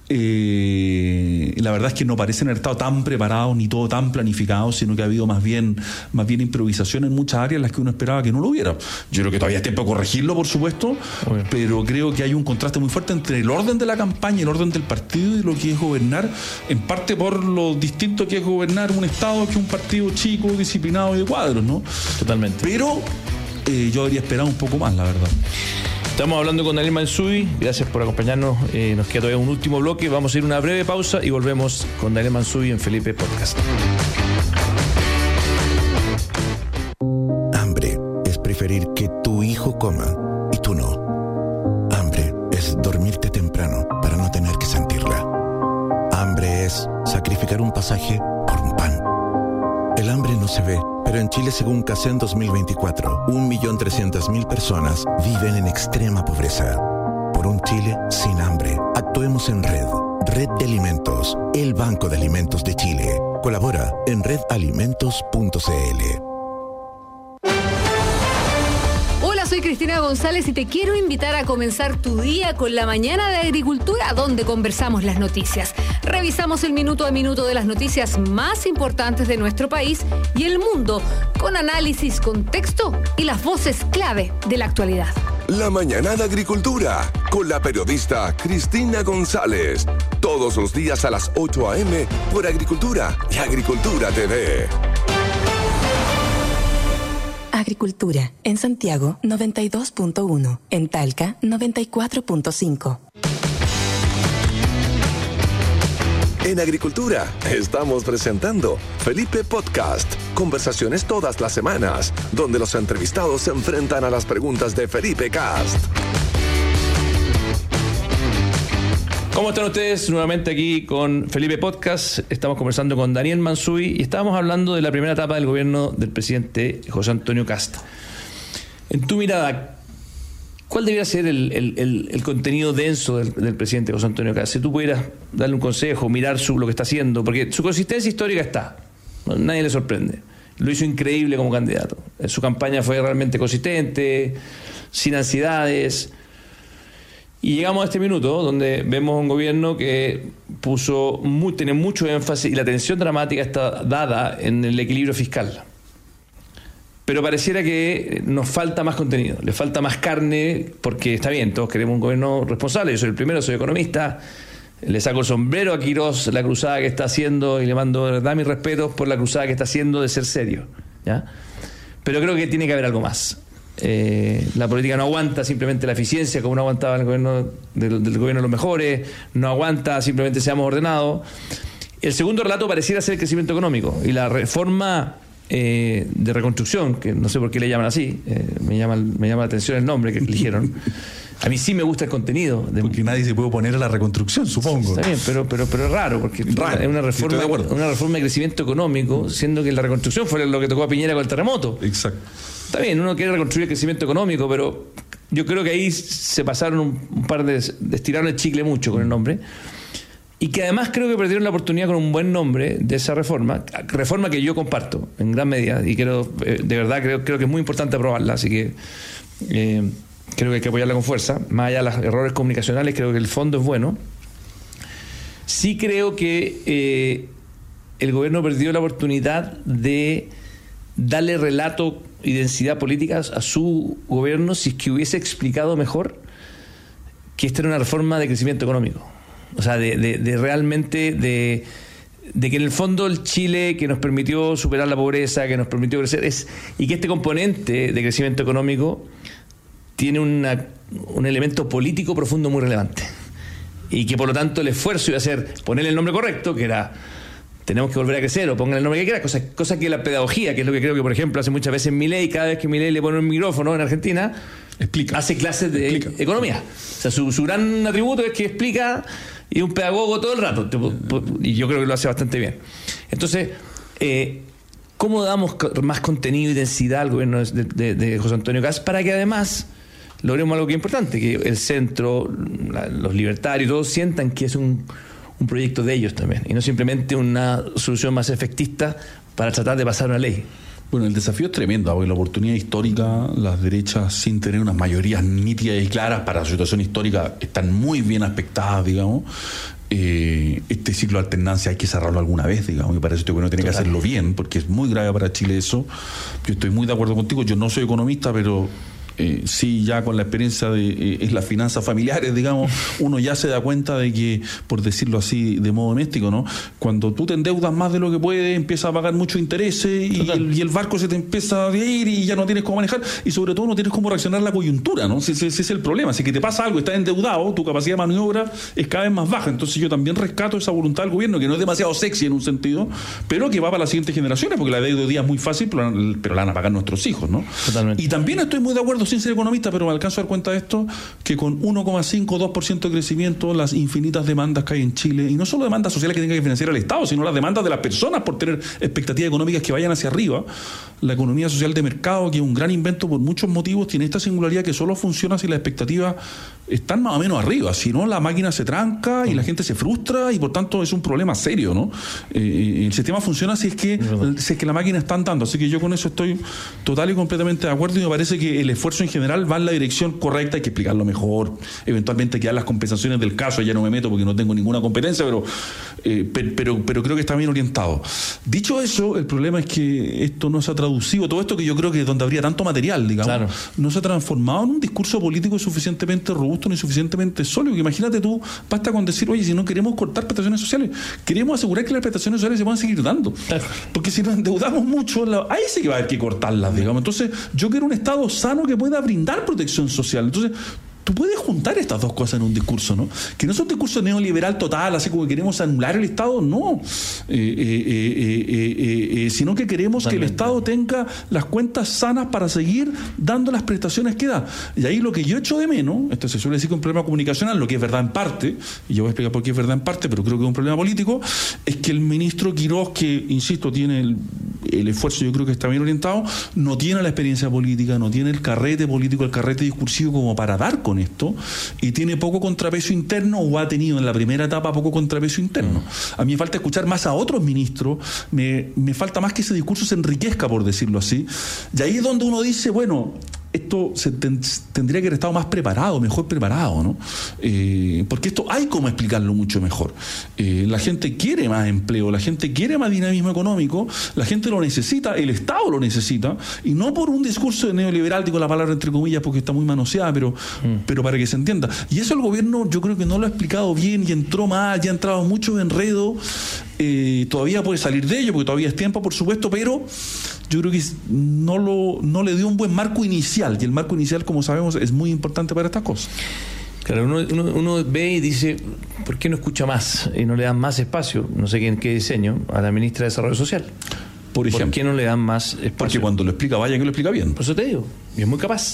La verdad es que no parecen haber estado tan preparados ni todo tan planificado, sino que ha habido más bien improvisación en muchas áreas en las que uno esperaba que no lo hubiera. Yo creo que todavía es tiempo de corregirlo, por supuesto, pero creo que hay un contraste muy fuerte entre el orden de la campaña, el orden del partido, y lo que es gobernar, en parte por lo distinto que es gobernar un Estado que un partido chico, disciplinado y de cuadros, ¿no? Totalmente. Pero yo habría esperado un poco más, la verdad. Estamos hablando con Daniel Mansuy, gracias por acompañarnos. Nos queda todavía un último bloque, vamos a ir a una breve pausa y volvemos con Daniel Mansuy en Felipe Podcast. Hambre es preferir que tu hijo coma y tú no. temprano para no tener que sentirla. Hambre es sacrificar un pasaje por un pan. El hambre no se ve, pero en Chile, según CACEN 2024, 1.300.000 personas viven en extrema pobreza. Por un Chile sin hambre, actuemos en red. Red de Alimentos, el Banco de Alimentos de Chile. Colabora en redalimentos.cl. Hola, soy Cristina González y te quiero invitar a comenzar tu día con la Mañana de Agricultura, donde conversamos las noticias. Revisamos el minuto a minuto de las noticias más importantes de nuestro país y el mundo, con análisis, contexto y las voces clave de la actualidad. La Mañana de Agricultura, con la periodista Cristina González. Todos los días a las 8 a.m. por Agricultura y Agricultura TV. Agricultura, en Santiago 92.1, en Talca 94.5. En Agricultura estamos presentando Felipe Podcast. Conversaciones todas las semanas, donde los entrevistados se enfrentan a las preguntas de Felipe Cast. ¿Cómo están ustedes? Nuevamente aquí con Felipe Podcast. Estamos conversando con Daniel Mansuy y estábamos hablando de la primera etapa del gobierno del presidente José Antonio Kast. En tu mirada, ¿cuál debería ser el contenido denso del presidente José Antonio Kast? Si tú pudieras darle un consejo, mirar lo que está haciendo, porque su consistencia histórica está, nadie le sorprende. Lo hizo increíble como candidato. Su campaña fue realmente consistente, sin ansiedades. Y llegamos a este minuto donde vemos un gobierno que tiene mucho énfasis y la atención dramática está dada en el equilibrio fiscal. Pero pareciera que nos falta más contenido, le falta más carne, porque está bien, todos queremos un gobierno responsable. Yo soy el primero, soy economista, le saco el sombrero a Quirós, la cruzada que está haciendo, y le mando de verdad mis respetos por la cruzada que está haciendo de ser serio, ¿ya? Pero creo que tiene que haber algo más. La política no aguanta simplemente la eficiencia como no aguantaba el gobierno del gobierno de los mejores, no aguanta simplemente seamos ordenados. El segundo relato pareciera ser el crecimiento económico y la reforma de reconstrucción, que no sé por qué le llaman así, me llama la atención el nombre que eligieron. A mí sí me gusta el contenido. Porque nadie se puede oponer a la reconstrucción, supongo. Está bien, pero es raro, porque es una reforma de crecimiento económico, siendo que la reconstrucción fue lo que tocó a Piñera con el terremoto. Exacto. Está bien, uno quiere reconstruir el crecimiento económico, pero yo creo que ahí se pasaron un par de estiraron el chicle mucho con el nombre. Y que además creo que perdieron la oportunidad con un buen nombre de esa reforma que yo comparto en gran medida, y de verdad creo que es muy importante aprobarla, así que creo que hay que apoyarla con fuerza. Más allá de los errores comunicacionales, creo que el fondo es bueno. Sí creo que el gobierno perdió la oportunidad de darle relato y densidad política a su gobierno si es que hubiese explicado mejor que esta era una reforma de crecimiento económico. O sea, de realmente de que en el fondo el Chile que nos permitió superar la pobreza, que nos permitió crecer, y que este componente de crecimiento económico tiene un elemento político profundo muy relevante. Y que por lo tanto el esfuerzo iba a ser ponerle el nombre correcto, que era tenemos que volver a crecer, o pongan el nombre que quiera, cosa que la pedagogía, que es lo que creo que por ejemplo hace muchas veces Milei, cada vez que Milei le pone un micrófono en Argentina, hace clases de economía. O sea, su gran atributo es que explica y es un pedagogo todo el rato, y yo creo que lo hace bastante bien. Entonces, ¿cómo damos más contenido y densidad al gobierno de José Antonio Kast para que además logremos algo que es importante, que el centro, los libertarios, todos sientan que es un proyecto de ellos también, y no simplemente una solución más efectista para tratar de pasar una ley? Bueno, el desafío es tremendo, porque la oportunidad histórica, las derechas sin tener unas mayorías nítidas y claras para la situación histórica están muy bien aspectadas, digamos. Este ciclo de alternancia hay que cerrarlo alguna vez, digamos, y para eso uno tiene que hacerlo bien, porque es muy grave para Chile eso. Yo estoy muy de acuerdo contigo, yo no soy economista, pero sí, ya con la experiencia de las finanzas familiares, digamos, uno ya se da cuenta de que, por decirlo así, de modo doméstico, ¿no? Cuando tú te endeudas más de lo que puedes, empiezas a pagar muchos intereses y el barco se te empieza a ir y ya no tienes cómo manejar, y sobre todo no tienes cómo reaccionar a la coyuntura, ¿no? Ese es el problema. Si que te pasa algo, estás endeudado, tu capacidad de maniobra es cada vez más baja. Entonces yo también rescato esa voluntad del gobierno, que no es demasiado sexy en un sentido, pero que va para las siguientes generaciones, porque la deuda hoy día es muy fácil, pero la van a pagar nuestros hijos, ¿no? Totalmente. Y también estoy muy de acuerdo, sin ser economista, pero me alcanzo a dar cuenta de esto, que con 1,5 o 2% de crecimiento, las infinitas demandas que hay en Chile, y no solo demandas sociales que tenga que financiar el Estado, sino las demandas de las personas por tener expectativas económicas que vayan hacia arriba, la economía social de mercado, que es un gran invento por muchos motivos, tiene esta singularidad que solo funciona si las expectativas están más o menos arriba, si no la máquina se tranca y la gente se frustra y por tanto es un problema serio, ¿no? El sistema funciona si es que la máquina está andando, así que yo con eso estoy total y completamente de acuerdo y me parece que el esfuerzo en general va en la dirección correcta, hay que explicarlo mejor, eventualmente que las compensaciones del caso, ya no me meto porque no tengo ninguna competencia, pero creo que está bien orientado. Dicho eso, el problema es que esto no se ha traducido, todo esto que yo creo que es donde habría tanto material, digamos, claro, no se ha transformado en un discurso político suficientemente robusto ni suficientemente sólido, que imagínate tú, basta con decir, oye, si no queremos cortar prestaciones sociales, queremos asegurar que las prestaciones sociales se puedan seguir dando, claro, porque si nos endeudamos mucho, ahí sí que va a haber que cortarlas, digamos. Entonces yo quiero un Estado sano que pueda brindar protección social. Entonces tú puedes juntar estas dos cosas en un discurso, ¿no? Que no es un discurso neoliberal total, así como que queremos anular el Estado, no. Sino que queremos que el Estado tenga las cuentas sanas para seguir dando las prestaciones que da. Y ahí lo que yo echo de menos, esto se suele decir que es un problema comunicacional, lo que es verdad en parte, y yo voy a explicar por qué es verdad en parte, pero creo que es un problema político, es que el ministro Quirós, que, insisto, tiene el esfuerzo, yo creo que está bien orientado, no tiene la experiencia política, no tiene el carrete político, el carrete discursivo como para dar con esto, y tiene poco contrapeso interno, o ha tenido en la primera etapa poco contrapeso interno. A mí me falta escuchar más a otros ministros, me falta más que ese discurso se enriquezca, por decirlo así, y ahí es donde uno dice, bueno, esto tendría que haber estado más preparado, mejor preparado, ¿no? Porque esto hay como explicarlo mucho mejor. La gente quiere más empleo, la gente quiere más dinamismo económico, la gente lo necesita, el Estado lo necesita, y no por un discurso de neoliberal, digo la palabra entre comillas porque está muy manoseada, pero para que se entienda. Y eso el gobierno yo creo que no lo ha explicado bien y entró mal, ya ha entrado mucho enredo. Todavía puede salir de ello porque todavía es tiempo, por supuesto, pero yo creo que no le dio un buen marco inicial, y el marco inicial, como sabemos, es muy importante para estas cosas. Claro, uno ve y dice, ¿por qué no escucha más y no le dan más espacio, no sé en qué diseño, a la ministra de Desarrollo Social? Por ejemplo. ¿Por qué no le dan más espacio? Porque cuando lo explica, vaya que lo explica bien. Por eso te digo, y es muy capaz.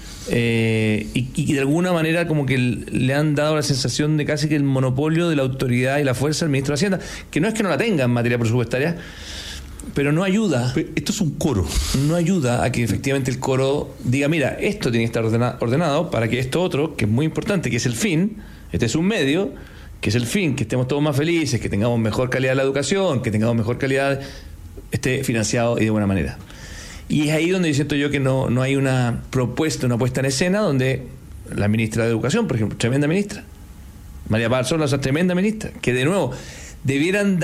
Y de alguna manera como que le han dado la sensación de casi que el monopolio de la autoridad y la fuerza del ministro de Hacienda, que no es que no la tenga en materia presupuestaria, pero no ayuda. Pero esto es un coro. No ayuda a que efectivamente el coro diga, mira, esto tiene que estar ordenado para que esto otro, que es muy importante, que es el fin, este es un medio, que es el fin, que estemos todos más felices, que tengamos mejor calidad de la educación, que tengamos mejor calidad, esté financiado y de buena manera. Y es ahí donde siento yo que no hay una propuesta, una puesta en escena donde la ministra de Educación, por ejemplo, tremenda ministra, María Paz Arzola, esa tremenda ministra, que de nuevo debieran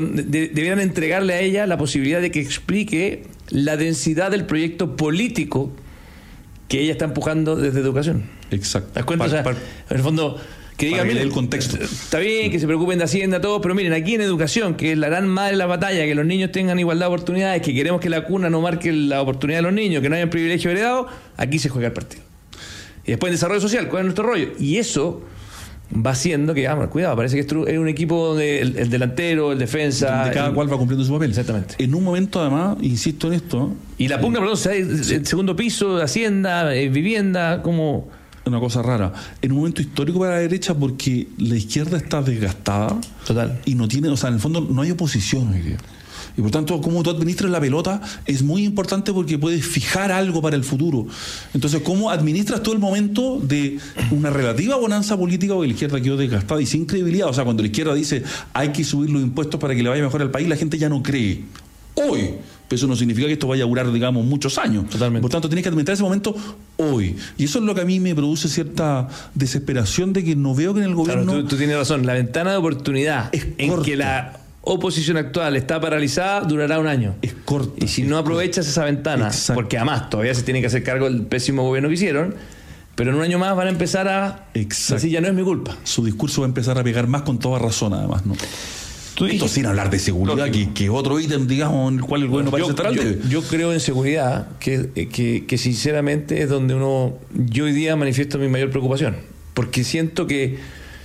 entregarle a ella la posibilidad de que explique la densidad del proyecto político que ella está empujando desde Educación. Exacto. ¿Te das cuenta? En el fondo, que diga, miren, el contexto. Está bien que se preocupen de Hacienda, todo, pero miren, aquí en Educación, que es la gran madre de la batalla, que los niños tengan igualdad de oportunidades, que queremos que la cuna no marque la oportunidad de los niños, que no haya privilegio heredado, aquí se juega el partido. Y después en Desarrollo Social, ¿cuál es nuestro rollo? Y eso va haciendo que, cuidado, parece que es un equipo donde el delantero, el defensa, donde cada cual va cumpliendo su papel. Exactamente. En un momento, además, insisto en esto, y la pugna, perdón, el segundo piso, Hacienda, vivienda, como una cosa rara, en un momento histórico para la derecha, porque la izquierda está desgastada. Total. Y no tiene, o sea, en el fondo no hay oposición hoy día. Y por tanto, cómo tú administras la pelota es muy importante porque puedes fijar algo para el futuro. Entonces, cómo administras todo el momento de una relativa bonanza política, porque la izquierda quedó desgastada y sin credibilidad. O sea, cuando la izquierda dice hay que subir los impuestos para que le vaya mejor al país, la gente ya no cree. Hoy. Pero eso no significa que esto vaya a durar, digamos, muchos años. Totalmente. Por tanto, tienes que administrar ese momento hoy. Y eso es lo que a mí me produce cierta desesperación de que no veo que en el gobierno... Claro, tú tienes razón. La ventana de oportunidad en corta. Que la oposición actual está paralizada durará un año. Es corta. Y si no aprovechas esa ventana, exacto, porque además todavía se tiene que hacer cargo del pésimo gobierno que hicieron, pero en un año más van a empezar a decir, ya no es mi culpa. Su discurso va a empezar a pegar más con toda razón, además, ¿no? Esto sin hablar de seguridad, que otro ítem, digamos, en el cual el gobierno parece estar al debe. Yo creo en seguridad, que sinceramente es donde yo hoy día manifiesto mi mayor preocupación, porque siento que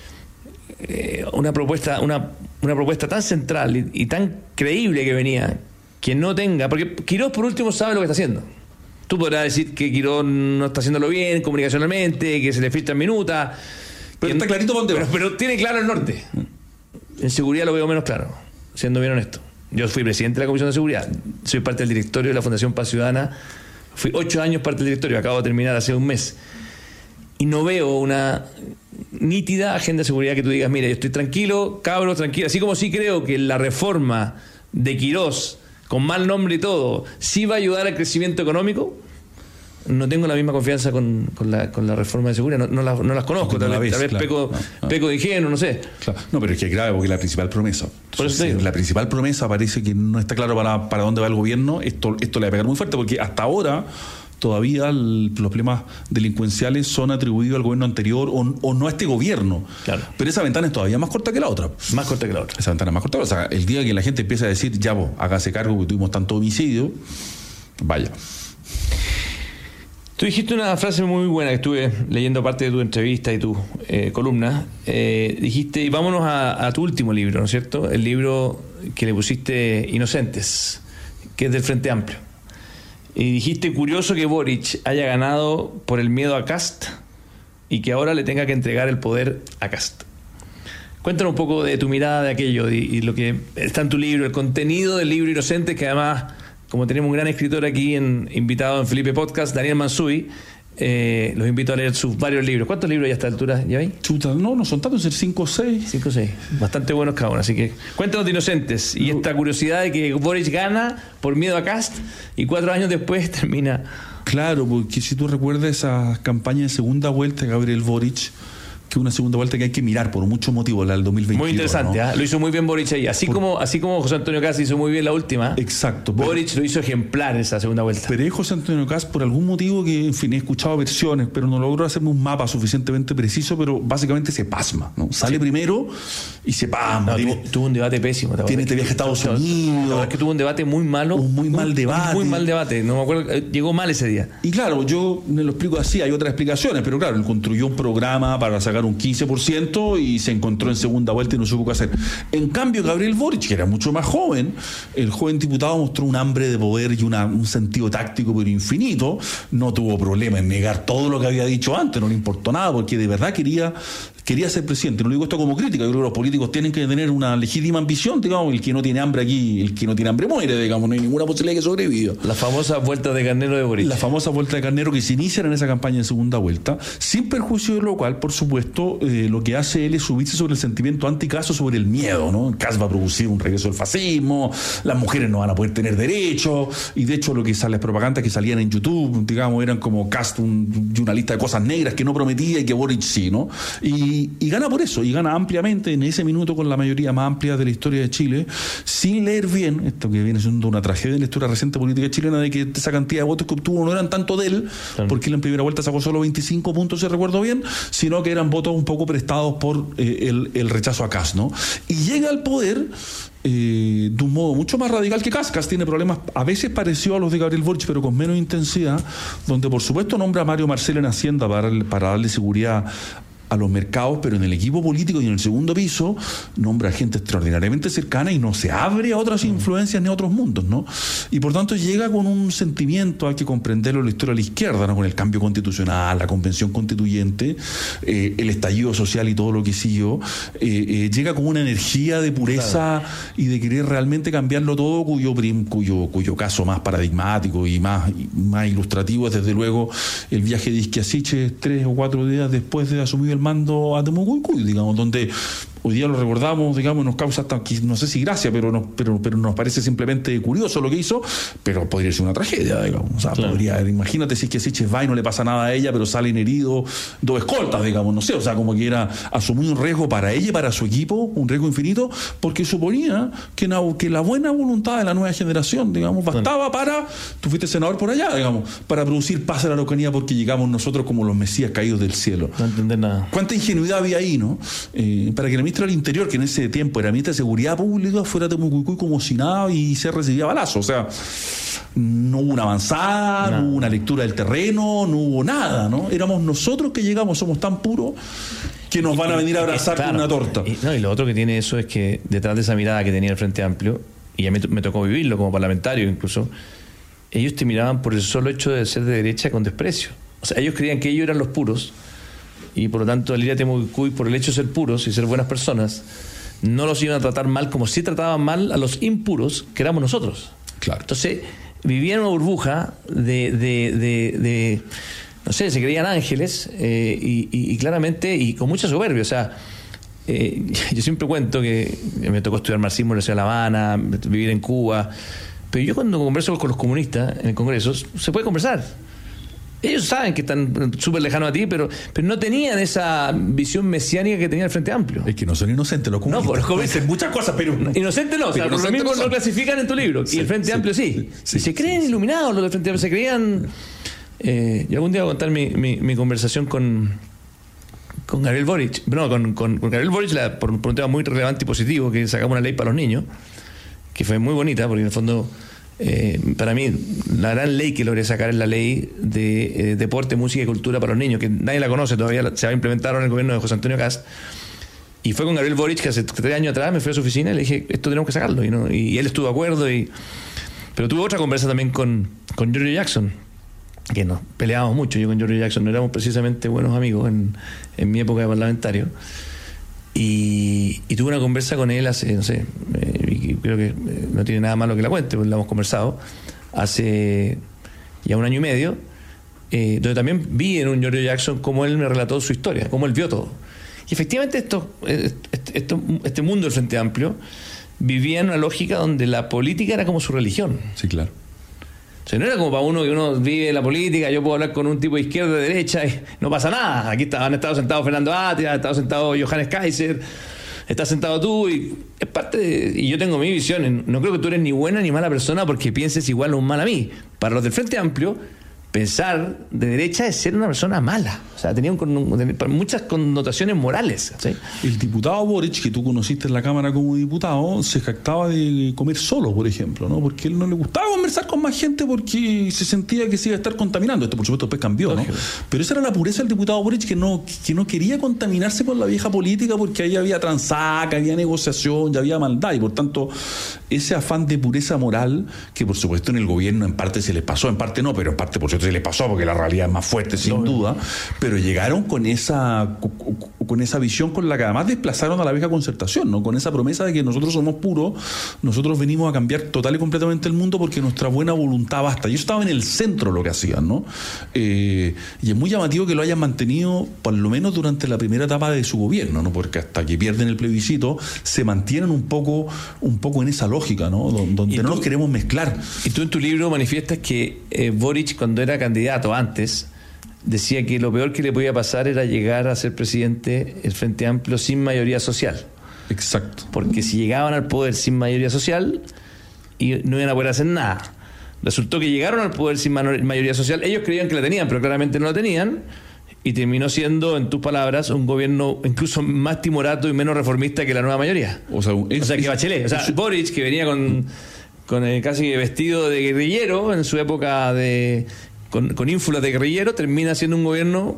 una propuesta tan central y tan creíble que venía, que no tenga, porque Quirós por último sabe lo que está haciendo. Tú podrás decir que Quirós no está haciéndolo bien comunicacionalmente, que se le filtran minutas. Pero está clarito dónde va. Pero tiene claro el norte. En seguridad lo veo menos claro, siendo bien honesto. Yo fui presidente de la Comisión de Seguridad, soy parte del directorio de la Fundación Paz Ciudadana, fui 8 años parte del directorio, acabo de terminar hace un mes. Y no veo una nítida agenda de seguridad que tú digas, mira, yo estoy tranquilo, cabros, tranquilo. Así como sí creo que la reforma de Quirós, con mal nombre y todo, sí va a ayudar al crecimiento económico, no tengo la misma confianza con la reforma de seguridad. No las conozco, tal vez claro, peco de ingenuo, no sé. Claro. No, pero es que es grave porque es la principal promesa. Por eso la principal promesa parece que no está claro para dónde va el gobierno. Esto le va a pegar muy fuerte porque hasta ahora todavía los problemas delincuenciales son atribuidos al gobierno anterior o no a este gobierno. Claro. Pero esa ventana es todavía más corta que la otra. Más corta que la otra. Esa ventana es más corta. O sea, el día que la gente empieza a decir, ya vos, hágase cargo que tuvimos tanto homicidio, vaya. Tú dijiste una frase muy buena que estuve leyendo parte de tu entrevista y tu columna. Dijiste, y vámonos a tu último libro, ¿no es cierto? El libro que le pusiste Inocentes, que es del Frente Amplio. Y dijiste, curioso que Boric haya ganado por el miedo a Kast y que ahora le tenga que entregar el poder a Kast. Cuéntanos un poco de tu mirada de aquello y lo que está en tu libro, el contenido del libro Inocentes, que además, como tenemos un gran escritor aquí invitado en Felipe Podcast, Daniel Mansuy, los invito a leer sus varios libros. ¿Cuántos libros ya a esta altura lleváis? Chuta, no son tantos, ser 5 o 6. 5 o 6, bastante buenos cada uno. Así que cuéntanos de Inocentes y esta curiosidad de que Boric gana por miedo a Kast y 4 años después termina. Claro, porque si tú recuerdas esa campaña de segunda vuelta de Gabriel Boric, que una segunda vuelta que hay que mirar por muchos motivos, la del 2021. Muy interesante, ¿no? Lo hizo muy bien Boric ahí. Así como José Antonio Kast hizo muy bien la última. Exacto. Boric lo hizo ejemplar esa segunda vuelta. Pero es José Antonio Kast, por algún motivo que, en fin, he escuchado versiones, pero no logro hacerme un mapa suficientemente preciso, pero básicamente se pasma, ¿no? Sale primero y se pasma. Tuvo un debate pésimo. Tiene este viaje a Estados Unidos. La verdad es que tuvo un debate muy malo. Un mal debate. Muy mal debate. No me acuerdo, llegó mal ese día. Y claro, yo me lo explico así, hay otras explicaciones, pero claro, él construyó un programa para sacar un 15%, y se encontró en segunda vuelta y no supo qué hacer. En cambio, Gabriel Boric, que era mucho más joven, el joven diputado mostró un hambre de poder y un sentido táctico pero infinito. No tuvo problema en negar todo lo que había dicho antes, no le importó nada, porque de verdad quería ser presidente. No digo esto como crítica, yo creo que los políticos tienen que tener una legítima ambición, digamos, el que no tiene hambre aquí, el que no tiene hambre muere, digamos, no hay ninguna posibilidad de que sobreviva. La famosa vuelta de carnero de Boric. La famosa vuelta de carnero que se inicia en esa campaña de segunda vuelta, sin perjuicio de lo cual, por supuesto, lo que hace él es subirse sobre el sentimiento anticaso, sobre el miedo, ¿no? Kast va a producir un regreso del fascismo, las mujeres no van a poder tener derechos, y de hecho lo que las propagandas que salían en YouTube, digamos, eran como Kast y una lista de cosas negras que no prometía y que Boric sí, ¿no? Y gana por eso, y gana ampliamente en ese minuto con la mayoría más amplia de la historia de Chile, sin leer bien, esto que viene siendo una tragedia en la historia reciente política chilena, de que esa cantidad de votos que obtuvo no eran tanto de él, claro, porque él en primera vuelta sacó solo 25 puntos, si recuerdo bien, sino que eran votos un poco prestados por el rechazo a Kast, ¿no? Y llega al poder de un modo mucho más radical que Kast. Kast tiene problemas a veces parecidos a los de Gabriel Boric, pero con menos intensidad, donde por supuesto nombra a Mario Marcel en Hacienda para darle seguridad a los mercados, pero en el equipo político y en el segundo piso nombra a gente extraordinariamente cercana y no se abre a otras influencias ni a otros mundos, ¿no? Y por tanto llega con un sentimiento, hay que comprenderlo en la historia de la izquierda, ¿no? Con el cambio constitucional, la convención constituyente, el estallido social y todo lo que siguió, llega con una energía de pureza, claro, y de querer realmente cambiarlo todo, cuyo caso más paradigmático y más ilustrativo es desde luego el viaje de Isquiasiche 3 o 4 días después de asumir el mando a Temucuicui, digamos, donde hoy día lo recordamos, digamos, nos causa hasta, no sé si gracia, pero nos parece simplemente curioso lo que hizo, pero podría ser una tragedia, digamos. O sea, claro, imagínate si es que Siches va y no le pasa nada a ella, pero salen heridos 2 escoltas, digamos, no sé, o sea, como que era asumir un riesgo para ella y para su equipo, un riesgo infinito, porque suponía que la buena voluntad de la nueva generación, digamos, bastaba para, tú fuiste senador por allá, digamos, para producir paz en la Araucanía, porque llegamos nosotros como los mesías caídos del cielo. No entender nada. ¿Cuánta ingenuidad había ahí, no? Para que la ministra del Interior, que en ese tiempo era ministra de Seguridad Pública, fuera a Temucuicui como si nada y se recibía balazo. O sea, no hubo una avanzada, no hubo una lectura del terreno, no hubo nada, ¿no? Éramos nosotros que llegamos, somos tan puros que nos van a venir a abrazar, claro, con una torta. Y lo otro que tiene eso es que detrás de esa mirada que tenía el Frente Amplio, y a mí me tocó vivirlo como parlamentario incluso, ellos te miraban por el solo hecho de ser de derecha con desprecio. O sea, ellos creían que ellos eran los puros y por lo tanto el Ira Temucuy, por el hecho de ser puros y ser buenas personas, no los iban a tratar mal como si trataban mal a los impuros que éramos nosotros. Claro. Entonces vivían una burbuja de no sé, se creían ángeles y claramente y con mucha soberbia. O sea, yo siempre cuento que me tocó estudiar marxismo en la ciudad de La Habana, vivir en Cuba, pero yo cuando converso con los comunistas en el Congreso, se puede conversar. Ellos saben que están súper lejanos a ti, pero no tenían esa visión mesiánica que tenía el Frente Amplio. Es que no son inocentes los comunistas. No, los comunistas dicen muchas cosas, pero inocentes no, o sea, lo mismo no clasifican en tu libro. Sí, y el Frente Amplio sí. Y se creen iluminados los del Frente Amplio, se creían... yo algún día voy a contar mi conversación con Gabriel Boric. No, con Gabriel Boric por un tema muy relevante y positivo, que sacamos una ley para los niños, que fue muy bonita, porque en el fondo... para mí la gran ley que logré sacar es la ley de deporte, música y cultura para los niños, que nadie la conoce todavía, se va a implementar en el gobierno de José Antonio Cast, y fue con Gabriel Boric, que hace 3 años atrás me fui a su oficina y le dije, esto tenemos que sacarlo, y él estuvo de acuerdo, pero tuve otra conversa también con Giorgio Jackson, que nos peleábamos mucho. Yo con Giorgio Jackson no éramos precisamente buenos amigos en mi época de parlamentario, y tuve una conversa con él hace, no sé, y creo que no tiene nada malo que la cuente, porque la hemos conversado hace ya 1 año y medio, donde también vi en un Giorgio Jackson cómo él me relató su historia, cómo él vio todo. Y efectivamente este mundo del Frente Amplio vivía en una lógica donde la política era como su religión. Sí, claro. O sea, no era como para uno que uno vive la política, yo puedo hablar con un tipo de izquierda, de derecha, y no pasa nada. Aquí han estado sentados Fernando Atria, ha estado sentado Johannes Kaiser, estás sentado tú, y es parte y yo tengo mi visión. No creo que tú eres ni buena ni mala persona porque pienses igual o mal a mí. Para los del Frente Amplio, pensar de derecha es ser una persona mala. O sea, tenía muchas connotaciones morales, ¿sí? El diputado Boric, que tú conociste en la Cámara como diputado, se jactaba de comer solo, por ejemplo, ¿no? Porque a él no le gustaba conversar con más gente porque se sentía que se iba a estar contaminando. Esto, por supuesto, después cambió, ¿no? Pero esa era la pureza del diputado Boric, que no quería contaminarse con la vieja política, porque ahí había transaca, había negociación, ya había maldad, y por tanto, ese afán de pureza moral, que por supuesto en el gobierno en parte se les pasó, en parte no, pero en parte, por cierto, se les pasó porque la realidad es más fuerte, sin duda, pero llegaron con esa visión con la que además desplazaron a la vieja concertación, ¿no? Con esa promesa de que nosotros somos puros, nosotros venimos a cambiar total y completamente el mundo porque nuestra buena voluntad basta. Y eso estaba en el centro lo que hacían, ¿no? Y es muy llamativo que lo hayan mantenido por lo menos durante la primera etapa de su gobierno, ¿no? Porque hasta que pierden el plebiscito se mantienen un poco en esa lógica, ¿no? Donde no nos queremos mezclar. Y tú en tu libro manifiestas que Boric, cuando era candidato antes, decía que lo peor que le podía pasar era llegar a ser presidente el Frente Amplio sin mayoría social. Exacto. Porque si llegaban al poder sin mayoría social, no iban a poder hacer nada. Resultó que llegaron al poder sin mayoría social. Ellos creían que la tenían, pero claramente no la tenían. Y terminó siendo, en tus palabras, un gobierno incluso más timorato y menos reformista que la nueva mayoría. O sea que Bachelet. O sea, Boric, que venía con casi vestido de guerrillero en su época con ínfulas de guerrillero, termina siendo un gobierno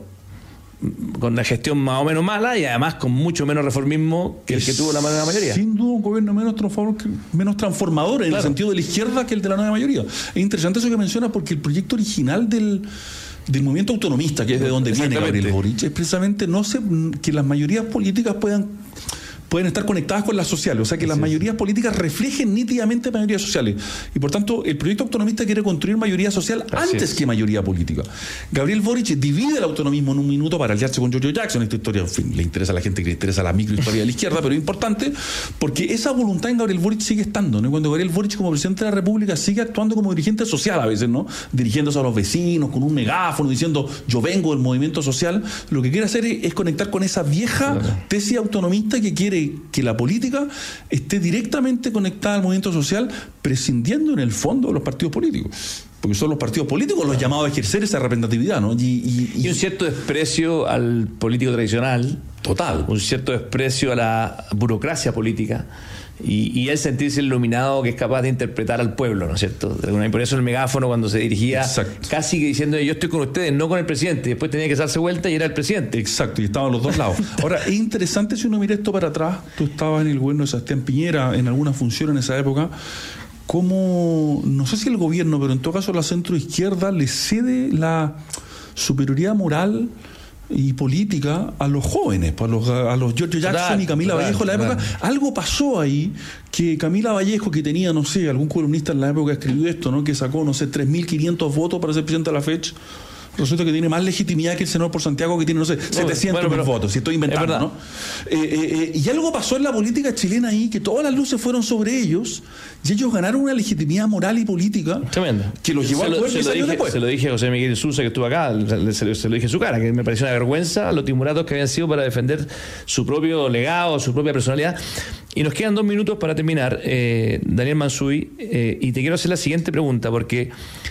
con una gestión más o menos mala y además con mucho menos reformismo que el que tuvo la nueva mayoría. Sin duda un gobierno menos transformador en el sentido de la izquierda que el de la nueva mayoría. Es interesante eso que mencionas porque el proyecto original del movimiento autonomista, que es de donde viene Gabriel Boric, es precisamente que las mayorías políticas puedan estar conectadas con las sociales, o sea que las mayorías políticas reflejen nítidamente mayorías sociales, y por tanto el proyecto autonomista quiere construir mayoría social antes que mayoría política. Gabriel Boric divide el autonomismo en un minuto para aliarse con Giorgio Jackson. Esta historia, en fin, le interesa a la gente que le interesa la microhistoria de la izquierda, pero es importante porque esa voluntad en Gabriel Boric sigue estando, ¿no? Cuando Gabriel Boric como presidente de la República sigue actuando como dirigente social a veces, ¿no? Dirigiéndose a los vecinos con un megáfono diciendo yo vengo del movimiento social, lo que quiere hacer es conectar con esa vieja tesis autonomista que quiere que la política esté directamente conectada al movimiento social, prescindiendo en el fondo de los partidos políticos, porque son los partidos políticos los llamados a ejercer esa representatividad, ¿no? Y un cierto desprecio al político tradicional, total, un cierto desprecio a la burocracia política, y él sentirse iluminado, que es capaz de interpretar al pueblo, ¿no es cierto? Y por eso el megáfono, cuando se dirigía, casi que diciendo yo estoy con ustedes, no con el presidente, después tenía que darse vuelta y era el presidente. Exacto, y estaban los dos lados. Ahora, es interesante si uno mira esto para atrás. Tú estabas en el gobierno de Sebastián Piñera en alguna función en esa época. cómo, no sé si el gobierno, pero en todo caso la centroizquierda le cede la superioridad moral y política a los jóvenes, a los Giorgio Jackson y Camila Vallejo en la época. Algo pasó ahí, que Camila Vallejo, que tenía, no sé, algún columnista en la época escribió esto, ¿no? Que sacó, no sé, 3.500 votos para ser presidente de la FECH. Resulta que tiene más legitimidad que el senador por Santiago, que tiene, no sé, 700 votos, si estoy inventando, ¿no? Y algo pasó en la política chilena ahí, que todas las luces fueron sobre ellos, y ellos ganaron una legitimidad moral y política tremenda, que los llevó al poder 10 años después. Se lo dije a José Miguel Sousa, que estuvo acá, se lo dije en su cara, que me pareció una vergüenza los timoratos que habían sido para defender su propio legado, su propia personalidad. Y nos quedan 2 minutos para terminar, Daniel Mansuy, y te quiero hacer la siguiente pregunta, porque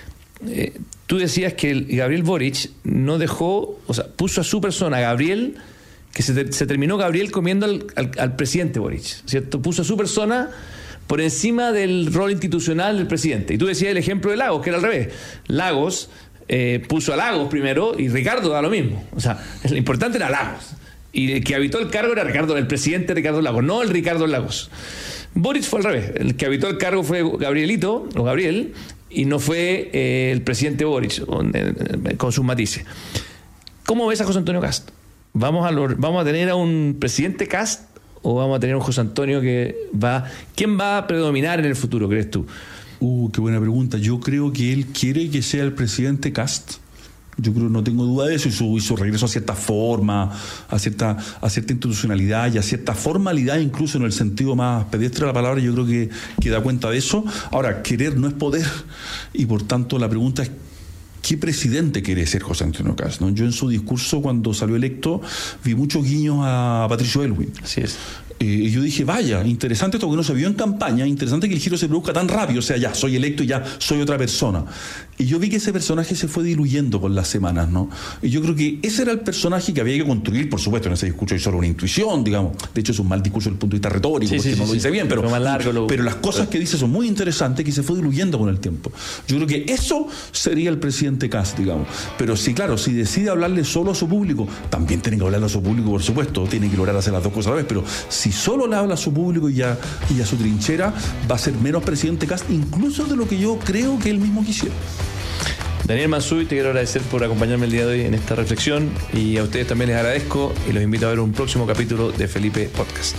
tú decías que Gabriel Boric no dejó, o sea, puso a su persona, Gabriel, que se terminó Gabriel comiendo al presidente Boric, ¿cierto? Puso a su persona por encima del rol institucional del presidente. Y tú decías el ejemplo de Lagos, que era al revés. Lagos puso a Lagos primero y Ricardo da lo mismo. O sea, lo importante era Lagos. Y el que habitó el cargo era el presidente Ricardo Lagos, no el Ricardo Lagos. Boric fue al revés. El que habitó el cargo fue Gabrielito, o Gabriel, y no fue el presidente Boric, con sus matices. ¿Cómo ves a José Antonio Kast? ¿Vamos a tener a un presidente Kast o vamos a tener un José Antonio ¿Quién va a predominar en el futuro, crees tú? Qué buena pregunta. Yo creo que él quiere que sea el presidente Kast. Yo creo, no tengo duda de eso, y su regreso a cierta forma, a cierta institucionalidad y a cierta formalidad, incluso en el sentido más pedestre de la palabra, yo creo que da cuenta de eso. Ahora, querer no es poder, y por tanto la pregunta es: ¿qué presidente quiere ser José Antonio Kast? ¿No? Yo en su discurso, cuando salió electo, vi muchos guiños a Patricio Aylwin. Así es. Y yo dije, vaya, interesante esto que no se vio en campaña, interesante que el giro se produzca tan rápido, o sea, ya soy electo y ya soy otra persona. Y yo vi que ese personaje se fue diluyendo con las semanas, ¿no? Y yo creo que ese era el personaje que había que construir, por supuesto, en ese discurso hay solo una intuición, digamos. De hecho, es un mal discurso desde el punto de vista retórico, porque no lo dice bien, pero más largo, pero las cosas que dice son muy interesantes, que se fue diluyendo con el tiempo. Yo creo que eso sería el presidente Kast, digamos. Pero sí, claro, si decide hablarle solo a su público, también tiene que hablarle a su público, por supuesto, tiene que lograr hacer las dos cosas a la vez, pero si solo le habla a su público y a su trinchera, va a ser menos presidente Kast, incluso de lo que yo creo que él mismo quisiera. Daniel Mansuy, te quiero agradecer por acompañarme el día de hoy en esta reflexión, y a ustedes también les agradezco y los invito a ver un próximo capítulo de Felipe Podcast.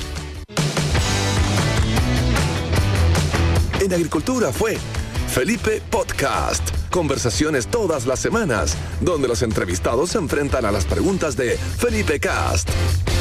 En Agricultura fue Felipe Podcast. Conversaciones todas las semanas, donde los entrevistados se enfrentan a las preguntas de Felipe Kast.